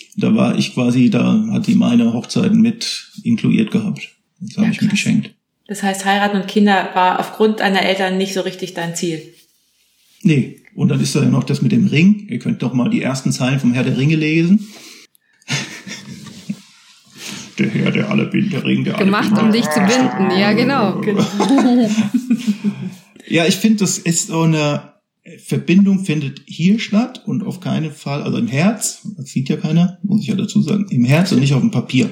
Da hat die meine Hochzeiten mit inkludiert gehabt. Das habe ich mir geschenkt. Das heißt, heiraten und Kinder war aufgrund deiner Eltern nicht so richtig dein Ziel. Nee. Und dann ist da ja noch das mit dem Ring. Ihr könnt doch mal die ersten Zeilen vom Herr der Ringe lesen. Der Herr, der alle bindet, der Ring, der alle gemacht, bindet. um dich zu binden. Ja, genau. Ja, ich finde, das ist so eine Verbindung findet hier statt und auf keinen Fall, also im Herz, das sieht ja keiner, muss ich ja dazu sagen, im Herz und nicht auf dem Papier.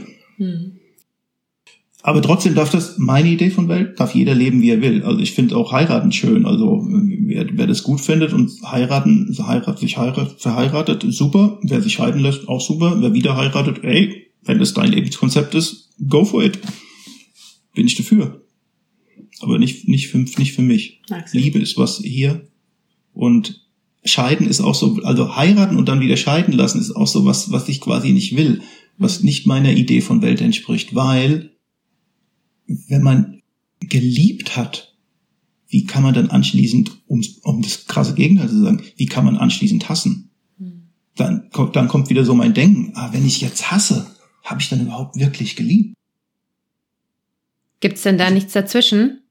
Aber trotzdem meine Idee von Welt, darf jeder leben, wie er will. Also ich finde auch heiraten schön. Also wer das gut findet und sich verheiratet, super. Wer sich scheiden lässt, auch super. Wer wieder heiratet, wenn das dein Lebenskonzept ist, go for it. Bin ich dafür. Aber nicht für mich. Liebe ist was hier. Und scheiden ist auch so, also heiraten und dann wieder scheiden lassen ist auch so was ich quasi nicht will. Was nicht meiner Idee von Welt entspricht. Weil wenn man geliebt hat, wie kann man dann anschließend, um das krasse Gegenteil zu sagen, wie kann man anschließend hassen? Dann kommt wieder so mein Denken, wenn ich jetzt hasse, habe ich dann überhaupt wirklich geliebt? Gibt's denn da nichts dazwischen?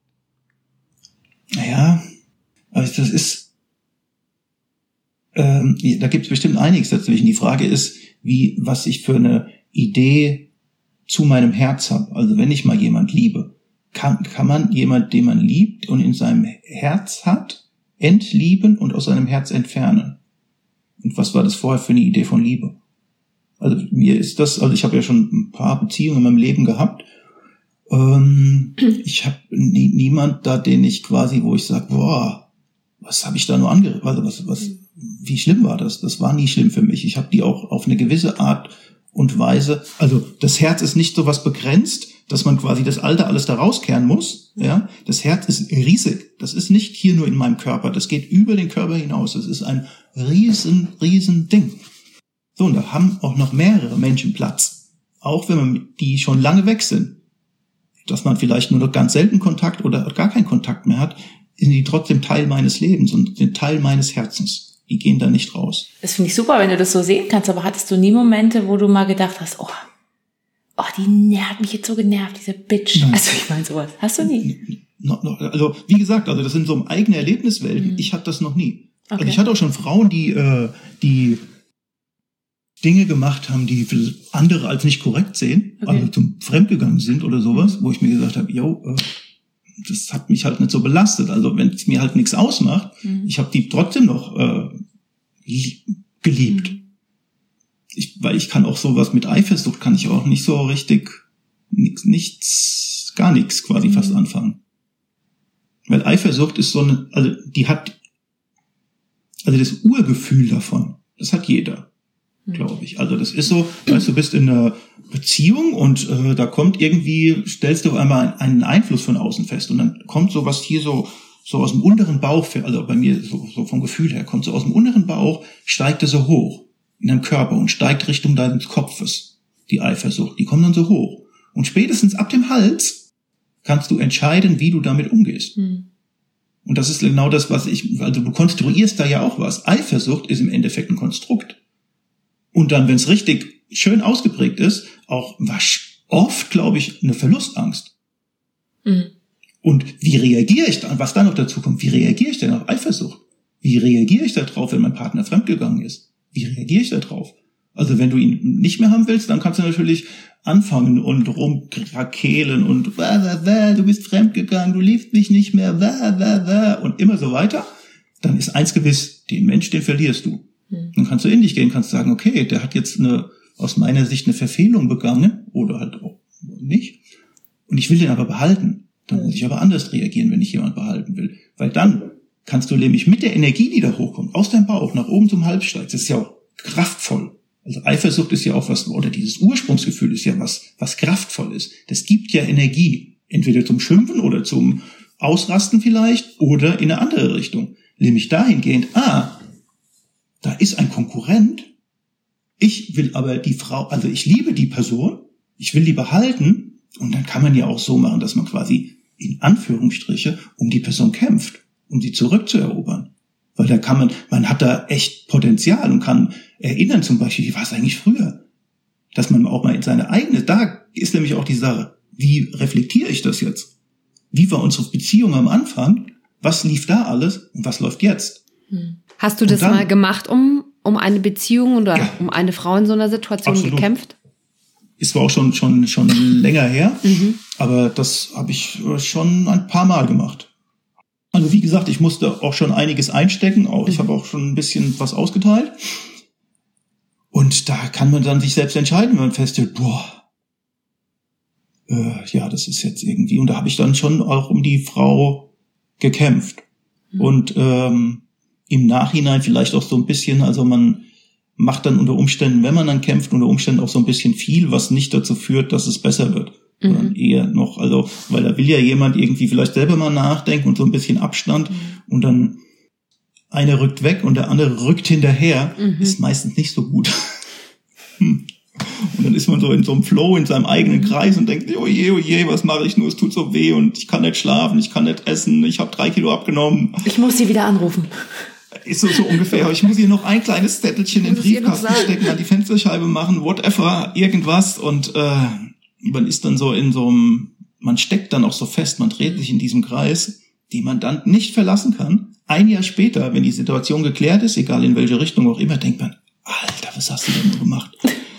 Naja, also das ist, da gibt's bestimmt einiges dazwischen. Die Frage ist, was ich für eine Idee zu meinem Herz habe. Also wenn ich mal jemand liebe, kann man jemand, den man liebt und in seinem Herz hat, entlieben und aus seinem Herz entfernen. Und was war das vorher für eine Idee von Liebe? Also ich habe ja schon ein paar Beziehungen in meinem Leben gehabt. Ich habe niemand da, den ich quasi, wo ich sage, was habe ich da nur angerichtet? Also wie schlimm war das? Das war nie schlimm für mich. Ich habe die auch auf eine gewisse Art und Weise, also das Herz ist nicht so was begrenzt, dass man quasi das Alte alles da rauskehren muss. Ja, das Herz ist riesig. Das ist nicht hier nur in meinem Körper. Das geht über den Körper hinaus. Das ist ein riesen Ding. So, und da haben auch noch mehrere Menschen Platz. Auch wenn die schon lange weg sind. Dass man vielleicht nur noch ganz selten Kontakt oder gar keinen Kontakt mehr hat, sind die trotzdem Teil meines Lebens und sind Teil meines Herzens. Die gehen da nicht raus. Das finde ich super, wenn du das so sehen kannst. Aber hattest du nie Momente, wo du mal gedacht hast, die hat mich jetzt so genervt, diese Bitch. Nein. Also ich meine sowas. Hast du nie? Also wie gesagt, das sind so eigene Erlebniswelten. Ich hatte das noch nie. Okay. Also ich hatte auch schon Frauen, die Dinge gemacht haben, die für andere als nicht korrekt sehen, also zum Fremdgegangen sind oder sowas, wo ich mir gesagt habe, das hat mich halt nicht so belastet. Also wenn es mir halt nichts ausmacht, ich habe die trotzdem noch geliebt. Weil ich kann auch sowas mit Eifersucht, kann ich auch nicht so richtig gar nichts quasi fast anfangen. Weil Eifersucht ist also das Urgefühl davon, das hat jeder, glaube ich. Also das ist so, weißt du, bist in einer Beziehung und da kommt irgendwie, stellst du einmal einen Einfluss von außen fest und dann kommt sowas hier so aus dem unteren Bauch, also bei mir so vom Gefühl her, kommt so aus dem unteren Bauch, steigt es so hoch in deinem Körper und steigt Richtung deines Kopfes, die Eifersucht, die kommt dann so hoch. Und spätestens ab dem Hals kannst du entscheiden, wie du damit umgehst. Und das ist genau das, also du konstruierst da ja auch was. Eifersucht ist im Endeffekt ein Konstrukt. Und dann, wenn es richtig schön ausgeprägt ist, auch oft, glaube ich, eine Verlustangst. Und wie reagiere ich dann, was dann noch dazu kommt, wie reagiere ich denn auf Eifersucht? Wie reagiere ich da drauf, wenn mein Partner fremdgegangen ist? Wie reagiere ich da drauf? Also wenn du ihn nicht mehr haben willst, dann kannst du natürlich anfangen und rumkrakehlen und du bist fremdgegangen, du liebst mich nicht mehr, und immer so weiter. Dann ist eins gewiss, den Mensch, den verlierst du. Dann kannst du in dich gehen, kannst sagen, okay, der hat jetzt aus meiner Sicht eine Verfehlung begangen oder halt auch nicht. Und ich will den aber behalten. Dann muss ich aber anders reagieren, wenn ich jemanden behalten will. Weil dann kannst du nämlich mit der Energie, die da hochkommt, aus deinem Bauch nach oben zum Hals steigt, das ist ja auch kraftvoll. Also Eifersucht ist ja auch was, oder dieses Ursprungsgefühl ist ja was kraftvoll ist. Das gibt ja Energie. Entweder zum Schimpfen oder zum Ausrasten vielleicht oder in eine andere Richtung. Nämlich dahingehend, da ist ein Konkurrent. Ich will aber die Frau, also ich liebe die Person, ich will die behalten. Und dann kann man ja auch so machen, dass man quasi in Anführungsstriche um die Person kämpft, um sie zurückzuerobern. Weil da kann man hat da echt Potenzial und kann erinnern zum Beispiel, wie war es eigentlich früher? Dass man auch mal in seine eigene, da ist nämlich auch die Sache, wie reflektiere ich das jetzt? Wie war unsere Beziehung am Anfang? Was lief da alles und was läuft jetzt? Hast du das mal gemacht, um eine Beziehung oder um eine Frau in so einer Situation gekämpft? Es war auch schon länger her, aber das habe ich schon ein paar Mal gemacht. Also wie gesagt, ich musste auch schon einiges einstecken, ich habe auch schon ein bisschen was ausgeteilt. Und da kann man dann sich selbst entscheiden, wenn man feststellt, das ist jetzt irgendwie, und da habe ich dann schon auch um die Frau gekämpft. Und im Nachhinein vielleicht auch so ein bisschen, also man macht dann unter Umständen, wenn man dann kämpft, unter Umständen auch so ein bisschen viel, was nicht dazu führt, dass es besser wird. Sondern eher noch, also, weil da will ja jemand irgendwie vielleicht selber mal nachdenken und so ein bisschen Abstand und dann einer rückt weg und der andere rückt hinterher, ist meistens nicht so gut. Und dann ist man so in so einem Flow, in seinem eigenen Kreis und denkt, oh je, was mache ich nur, es tut so weh und ich kann nicht schlafen, ich kann nicht essen, ich habe 3 Kilo abgenommen. Ich muss sie wieder anrufen. Ist so ungefähr. Ich muss hier noch ein kleines Zettelchen in den Briefkasten stecken, an die Fensterscheibe machen, whatever, irgendwas. Und man ist dann so in so einem, man steckt dann auch so fest, man dreht sich in diesem Kreis, den man dann nicht verlassen kann. Ein Jahr später, wenn die Situation geklärt ist, egal in welche Richtung auch immer, denkt man, Alter, was hast du denn gemacht?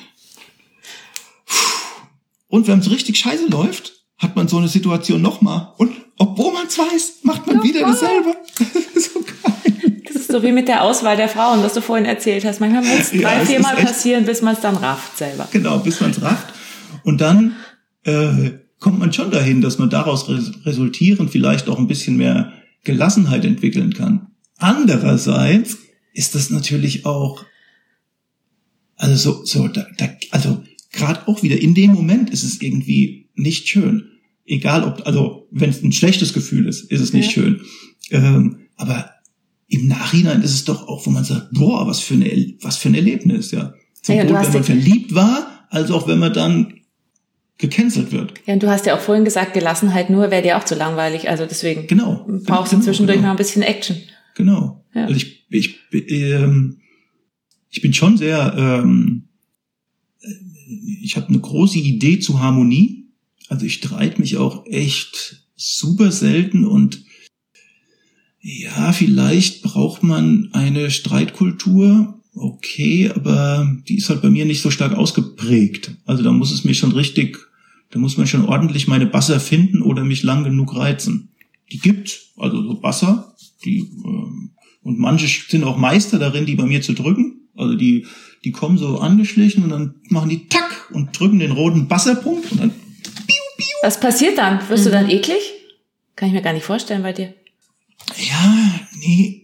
Und wenn es richtig scheiße läuft, hat man so eine Situation nochmal. Und obwohl man es weiß, macht man wieder dasselbe. So geil. Das ist so wie mit der Auswahl der Frauen, was du vorhin erzählt hast. Manchmal muss es 3-4 Mal passieren, bis man es dann rafft selber. Genau, bis man es rafft. Und dann kommt man schon dahin, dass man daraus resultierend vielleicht auch ein bisschen mehr Gelassenheit entwickeln kann. Andererseits ist das natürlich auch, also also gerade auch wieder in dem Moment ist es irgendwie nicht schön. Egal ob, also wenn es ein schlechtes Gefühl ist es nicht schön. Aber im Nachhinein ist es doch auch, wo man sagt, boah, was für ein Erlebnis, ja. Sowohl wenn man verliebt war, als auch wenn man dann gecancelt wird. Ja, und du hast ja auch vorhin gesagt, Gelassenheit nur wäre dir auch zu langweilig, also deswegen brauchst du zwischendurch mal ein bisschen Action. Genau. Ja. Also ich bin schon sehr, ich habe eine große Idee zu Harmonie. Also ich streite mich auch echt super selten und ja, vielleicht braucht man eine Streitkultur, okay, aber die ist halt bei mir nicht so stark ausgeprägt. Also da muss man schon ordentlich meine Basser finden oder mich lang genug reizen. Die gibt's, also so Basser, und manche sind auch Meister darin, die bei mir zu drücken. Also die kommen so angeschlichen und dann machen die Tack und drücken den roten Basserpunkt und dann Was passiert dann? Wirst du dann eklig? Kann ich mir gar nicht vorstellen bei dir. Ja, nee.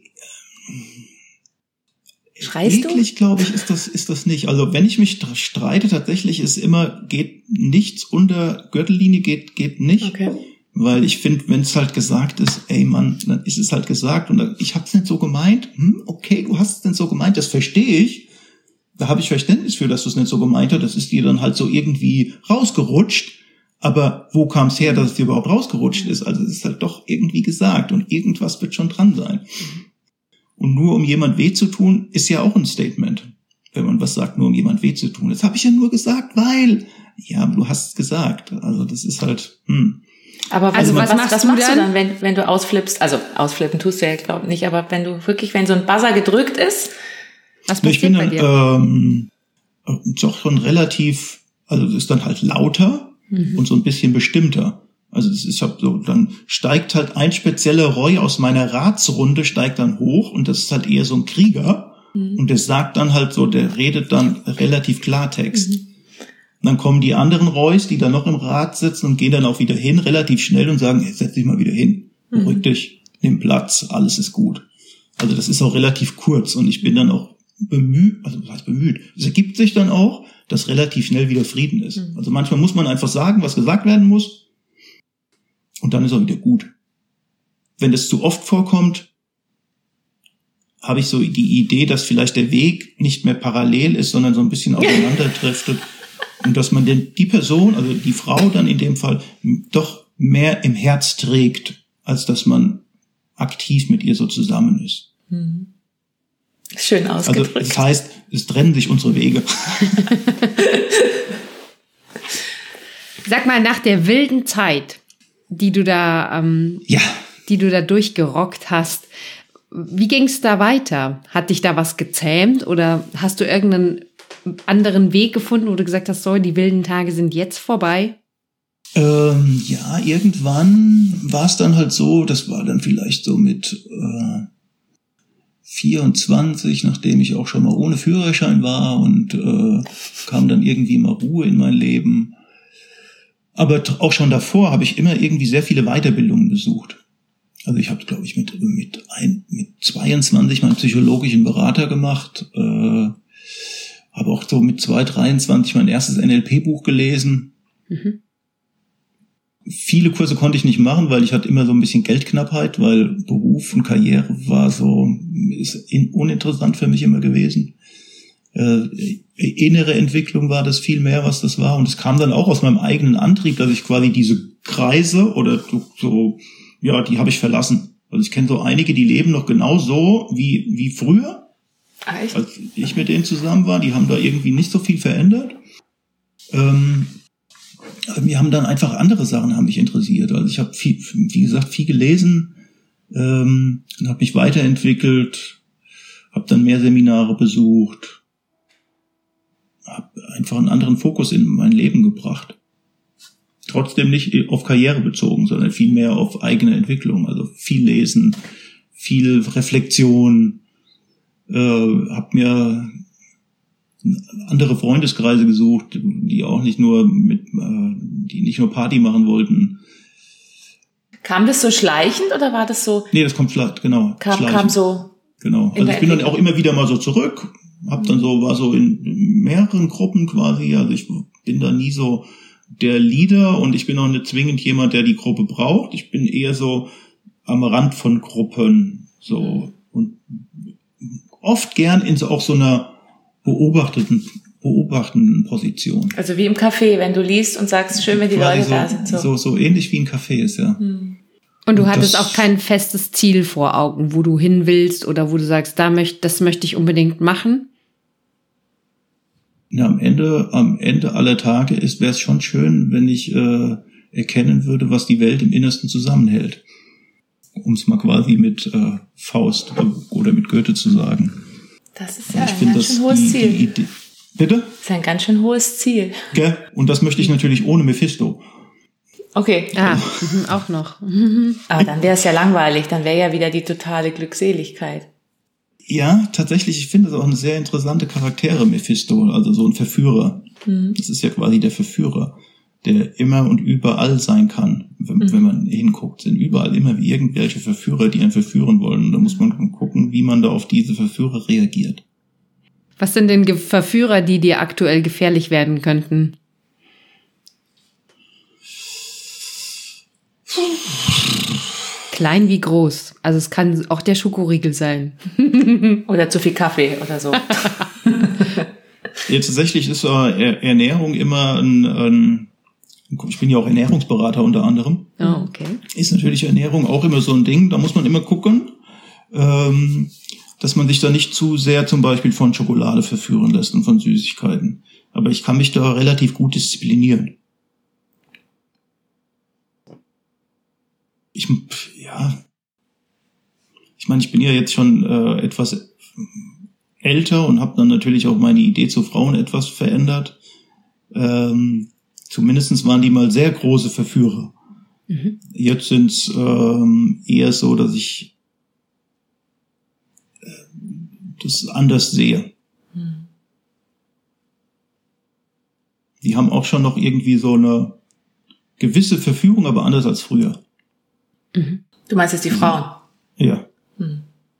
Schreist du? Eklig, glaube ich, ist das nicht. Also wenn ich mich streite, tatsächlich ist immer, geht nichts unter Gürtellinie, geht nicht. Okay. Weil ich finde, wenn es halt gesagt ist, ey Mann, dann ist es halt gesagt und ich hab's nicht so gemeint. Okay, du hast es nicht so gemeint, das verstehe ich. Da habe ich Verständnis für, dass du es nicht so gemeint hast. Das ist dir dann halt so irgendwie rausgerutscht. Aber wo kam es her, dass es dir überhaupt rausgerutscht ist? Also es ist halt doch irgendwie gesagt und irgendwas wird schon dran sein. Und nur um jemand weh zu tun, ist ja auch ein Statement. Wenn man was sagt, nur um jemand weh zu tun. Das habe ich ja nur gesagt, weil... Ja, du hast es gesagt. Also das ist halt... Aber was machst du dann, wenn du ausflippst? Also ausflippen tust du ja, glaube ich, nicht. Aber wenn so ein Buzzer gedrückt ist, was passiert bei dir? Ich bin dann doch schon relativ... Also es ist dann halt lauter und so ein bisschen bestimmter. Also das ist halt so, dann steigt halt ein spezieller Roy aus meiner Ratsrunde, steigt dann hoch und das ist halt eher so ein Krieger und der sagt dann halt so, der redet dann relativ Klartext. Und dann kommen die anderen Roys, die dann noch im Rat sitzen und gehen dann auch wieder hin, relativ schnell und sagen, hey, setz dich mal wieder hin, beruhig dich, nimm Platz, alles ist gut. Also das ist auch relativ kurz und ich bin dann auch bemüht, also was heißt bemüht? Es ergibt sich dann auch, dass relativ schnell wieder Frieden ist. Also manchmal muss man einfach sagen, was gesagt werden muss. Und dann ist auch wieder gut. Wenn das zu oft vorkommt, habe ich so die Idee, dass vielleicht der Weg nicht mehr parallel ist, sondern so ein bisschen auseinanderdriftet. Und dass man die Person, also die Frau dann in dem Fall, doch mehr im Herz trägt, als dass man aktiv mit ihr so zusammen ist. Schön ausgedrückt. Also das heißt, es trennen sich unsere Wege. Sag mal, nach der wilden Zeit, die du da durchgerockt hast, wie ging es da weiter? Hat dich da was gezähmt oder hast du irgendeinen anderen Weg gefunden, wo du gesagt hast, so, die wilden Tage sind jetzt vorbei? Ja, irgendwann war es dann halt so, das war dann vielleicht so mit 24, nachdem ich auch schon mal ohne Führerschein war und kam dann irgendwie mal Ruhe in mein Leben. Aber auch schon davor habe ich immer irgendwie sehr viele Weiterbildungen besucht. Also ich habe, glaube ich, mit 22 meinen psychologischen Berater gemacht, habe auch so mit 23 mein erstes NLP-Buch gelesen. Viele Kurse konnte ich nicht machen, weil ich hatte immer so ein bisschen Geldknappheit, weil Beruf und Karriere war so, ist uninteressant für mich immer gewesen. Innere Entwicklung war das viel mehr, was das war. Und es kam dann auch aus meinem eigenen Antrieb, dass ich quasi diese Kreise oder so, ja, die habe ich verlassen. Also ich kenne so einige, die leben noch genau so wie früher. Echt? Als ich mit denen zusammen war, die haben da irgendwie nicht so viel verändert. Mir haben dann einfach andere Sachen haben mich interessiert. Also ich habe wie gesagt, viel gelesen, und habe mich weiterentwickelt, habe dann mehr Seminare besucht, habe einfach einen anderen Fokus in mein Leben gebracht. Trotzdem nicht auf Karriere bezogen, sondern viel mehr auf eigene Entwicklung. Also viel lesen, viel Reflexion, habe mir andere Freundeskreise gesucht, die auch nicht nur die nicht nur Party machen wollten. Kam das so schleichend oder war das so? Nee, das kommt genau. Kam so. Genau. Also ich bin dann auch immer wieder mal so zurück, war so in mehreren Gruppen quasi. Also ich bin da nie so der Leader und ich bin auch nicht zwingend jemand, der die Gruppe braucht. Ich bin eher so am Rand von Gruppen, so und oft gern in auch so einer beobachtenden Position. Also wie im Café, wenn du liest und sagst, schön, wenn die Leute da sind. So ähnlich wie ein Café ist, ja. Und du hattest auch kein festes Ziel vor Augen, wo du hin willst oder wo du sagst, das möchte ich unbedingt machen? Ja, am Ende aller Tage wäre es schon schön, wenn ich erkennen würde, was die Welt im Innersten zusammenhält. Um es mal quasi mit Faust oder mit Goethe zu sagen. Das ist ja ein ganz schön hohes Ziel. Bitte? Das ist ein ganz schön hohes Ziel. Gell? Und das möchte ich natürlich ohne Mephisto. Okay. Ja, auch noch. Aber dann wäre es ja langweilig, dann wäre ja wieder die totale Glückseligkeit. Ja, tatsächlich, ich finde das auch eine sehr interessante Charaktere, Mephisto, also so ein Verführer. Das ist ja quasi der Verführer. der immer und überall sein kann, wenn man hinguckt. Sind überall immer irgendwelche Verführer, die einen verführen wollen. Und da muss man gucken, wie man da auf diese Verführer reagiert. Was sind denn Verführer, die dir aktuell gefährlich werden könnten? Klein wie groß. Also es kann auch der Schokoriegel sein. Oder zu viel Kaffee oder so. Ja, tatsächlich ist Ernährung immer ich bin ja auch Ernährungsberater unter anderem. Oh, okay. Ist natürlich Ernährung auch immer so ein Ding. Da muss man immer gucken, dass man sich da nicht zu sehr zum Beispiel von Schokolade verführen lässt und von Süßigkeiten. Aber ich kann mich da relativ gut disziplinieren. Ich meine, ich bin ja jetzt schon etwas älter und habe dann natürlich auch meine Idee zu Frauen etwas verändert. Zumindest waren die mal sehr große Verführer. Mhm. Jetzt sind es eher so, dass ich das anders sehe. Mhm. Die haben auch schon noch irgendwie so eine gewisse Verführung, aber anders als früher. Mhm. Du meinst jetzt die Frauen? Ja. Mhm.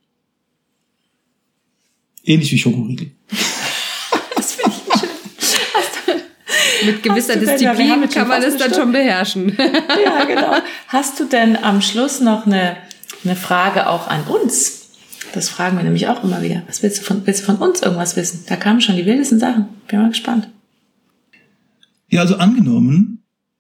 Ähnlich wie Schokoriegel. Das finde ich schön. Mit gewisser Disziplin kann man das dann schon beherrschen. Ja, genau. Hast du denn am Schluss noch eine Frage auch an uns? Das fragen wir nämlich auch immer wieder. Was willst du von uns irgendwas wissen? Da kamen schon die wildesten Sachen. Bin mal gespannt. Ja, also angenommen,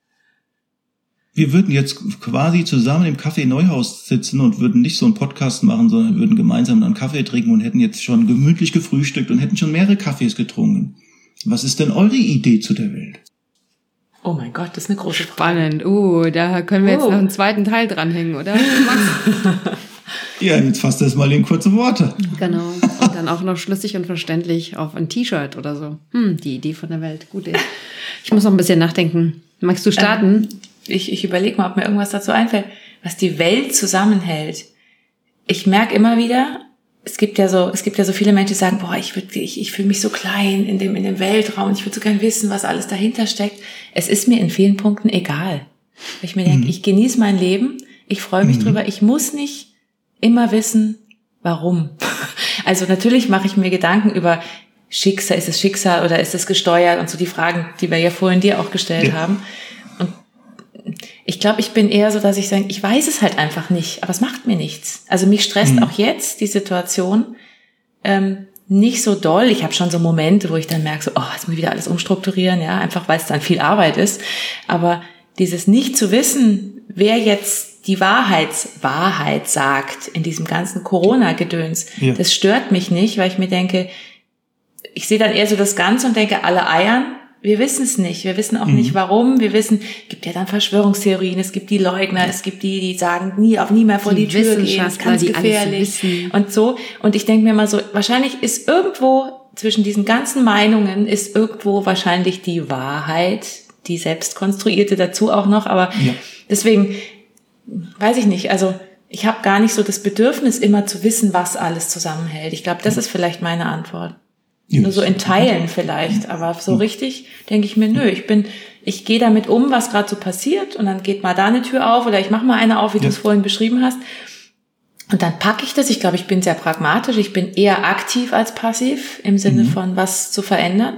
wir würden jetzt quasi zusammen im Café Neuhaus sitzen und würden nicht so einen Podcast machen, sondern würden gemeinsam dann Kaffee trinken und hätten jetzt schon gemütlich gefrühstückt und hätten schon mehrere Kaffees getrunken. Was ist denn eure Idee zu der Welt? Oh mein Gott, das ist eine große Frage. Spannend. Da können wir jetzt noch einen zweiten Teil dranhängen, oder? Ja, jetzt fasst das mal in kurze Worte. Genau. Und dann auch noch schlüssig und verständlich auf ein T-Shirt oder so. Die Idee von der Welt. Gut. Ich muss noch ein bisschen nachdenken. Magst du starten? Ich überlege mal, ob mir irgendwas dazu einfällt, was die Welt zusammenhält. Ich merke immer wieder, es gibt ja so viele Menschen, die sagen, boah, ich fühle mich so klein in dem Weltraum, ich würde so gern wissen, was alles dahinter steckt. Es ist mir in vielen Punkten egal. Weil ich mir denke, ich genieße mein Leben, ich freue mich drüber, ich muss nicht immer wissen, warum. Also natürlich mache ich mir Gedanken über Schicksal, ist es Schicksal oder ist es gesteuert und so die Fragen, die wir ja vorhin dir auch gestellt haben. Und ich glaube, ich bin eher so, dass ich sage, ich weiß es halt einfach nicht, aber es macht mir nichts. Also mich stresst auch jetzt die Situation nicht so doll. Ich habe schon so Momente, wo ich dann merke, so, jetzt muss ich wieder alles umstrukturieren, ja, einfach weil es dann viel Arbeit ist. Aber dieses nicht zu wissen, wer jetzt die Wahrheit sagt in diesem ganzen Corona-Gedöns, das stört mich nicht, weil ich mir denke, ich sehe dann eher so das Ganze und denke, alle eiern. Wir wissen es nicht. Wir wissen auch nicht, warum. Wir wissen, es gibt ja dann Verschwörungstheorien, es gibt die Leugner, es gibt die sagen, nie mehr vor die Tür gehen, das ist ganz gefährlich und so. Und ich denke mir mal so, wahrscheinlich ist irgendwo zwischen diesen ganzen Meinungen ist irgendwo wahrscheinlich die Wahrheit, die selbstkonstruierte dazu auch noch. Aber deswegen weiß ich nicht. Also ich habe gar nicht so das Bedürfnis, immer zu wissen, was alles zusammenhält. Ich glaube, das ist vielleicht meine Antwort. Nur so in Teilen vielleicht, aber so richtig denke ich mir, ich gehe damit um, was gerade so passiert und dann geht mal da eine Tür auf oder ich mache mal eine auf, wie du es vorhin beschrieben hast und dann packe ich das. Ich glaube, ich bin sehr pragmatisch, ich bin eher aktiv als passiv im Sinne von was zu verändern.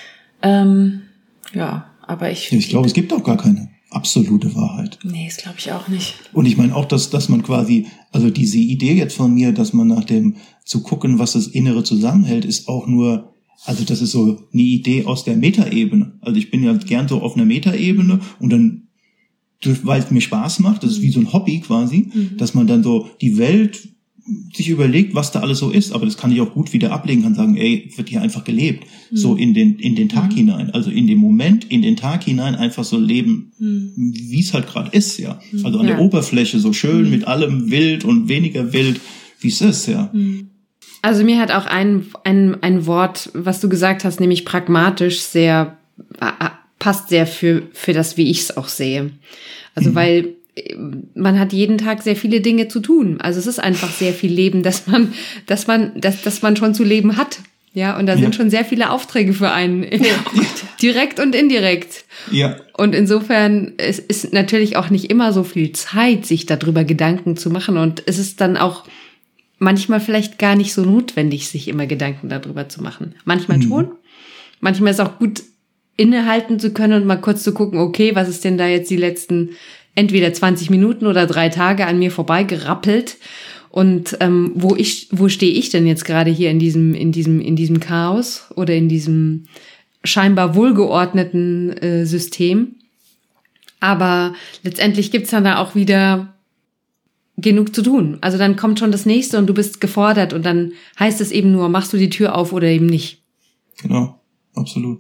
Aber ich glaube, es gibt auch gar keine absolute Wahrheit. Nee, das glaube ich auch nicht. Und ich meine auch, dass man quasi, also diese Idee jetzt von mir, dass man nach dem zu gucken, was das Innere zusammenhält, ist auch nur, also das ist so eine Idee aus der Metaebene. Also ich bin ja gern so auf einer Metaebene und dann, weil es mir Spaß macht, das ist wie so ein Hobby quasi, dass man dann so die Welt sich überlegt, was da alles so ist, aber das kann ich auch gut wieder ablegen, kann sagen, wird hier einfach gelebt, so in den Tag hinein, also in dem Moment, in den Tag hinein einfach so leben, wie es halt gerade ist, ja. Also an der Oberfläche so schön mit allem wild und weniger wild, wie es ist, ja. Also mir hat auch ein Wort, was du gesagt hast, nämlich pragmatisch, passt sehr für das, wie ich es auch sehe. Also weil man hat jeden Tag sehr viele Dinge zu tun. Also es ist einfach sehr viel Leben, dass man schon zu leben hat. Ja, und da sind schon sehr viele Aufträge für einen. Direkt und indirekt. Ja. Und insofern, es ist natürlich auch nicht immer so viel Zeit, sich darüber Gedanken zu machen. Und es ist dann auch manchmal vielleicht gar nicht so notwendig, sich immer Gedanken darüber zu machen. Manchmal schon. Manchmal ist auch gut, innehalten zu können und mal kurz zu gucken, okay, was ist denn da jetzt die letzten entweder 20 Minuten oder 3 Tage an mir vorbeigerappelt? Und wo stehe ich denn jetzt gerade hier in diesem Chaos oder in diesem scheinbar wohlgeordneten System? Aber letztendlich gibt's dann da auch wieder genug zu tun. Also dann kommt schon das Nächste und du bist gefordert und dann heißt es eben nur, machst du die Tür auf oder eben nicht. Genau, absolut.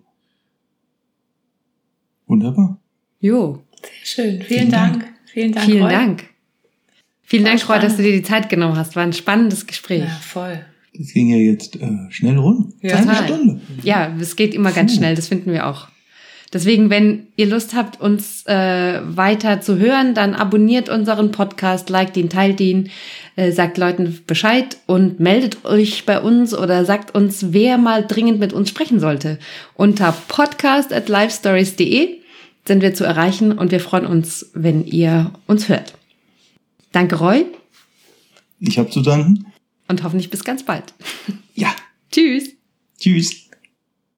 Wunderbar. Jo. Sehr schön. Vielen Dank. Vielen Roy. Dank. Vielen Dank, Roy, dass du dir die Zeit genommen hast. War ein spannendes Gespräch. Ja, voll. Das ging ja jetzt schnell rum. Ja, eine Stunde. Ja, es geht immer ganz schnell, das finden wir auch. Deswegen, wenn ihr Lust habt, uns weiter zu hören, dann abonniert unseren Podcast, liked ihn, teilt ihn, sagt Leuten Bescheid und meldet euch bei uns oder sagt uns, wer mal dringend mit uns sprechen sollte. Unter podcast@lifestories.de sind wir zu erreichen und wir freuen uns, wenn ihr uns hört. Danke, Roy. Ich habe zu danken. Und hoffentlich bis ganz bald. Ja. Tschüss. Tschüss.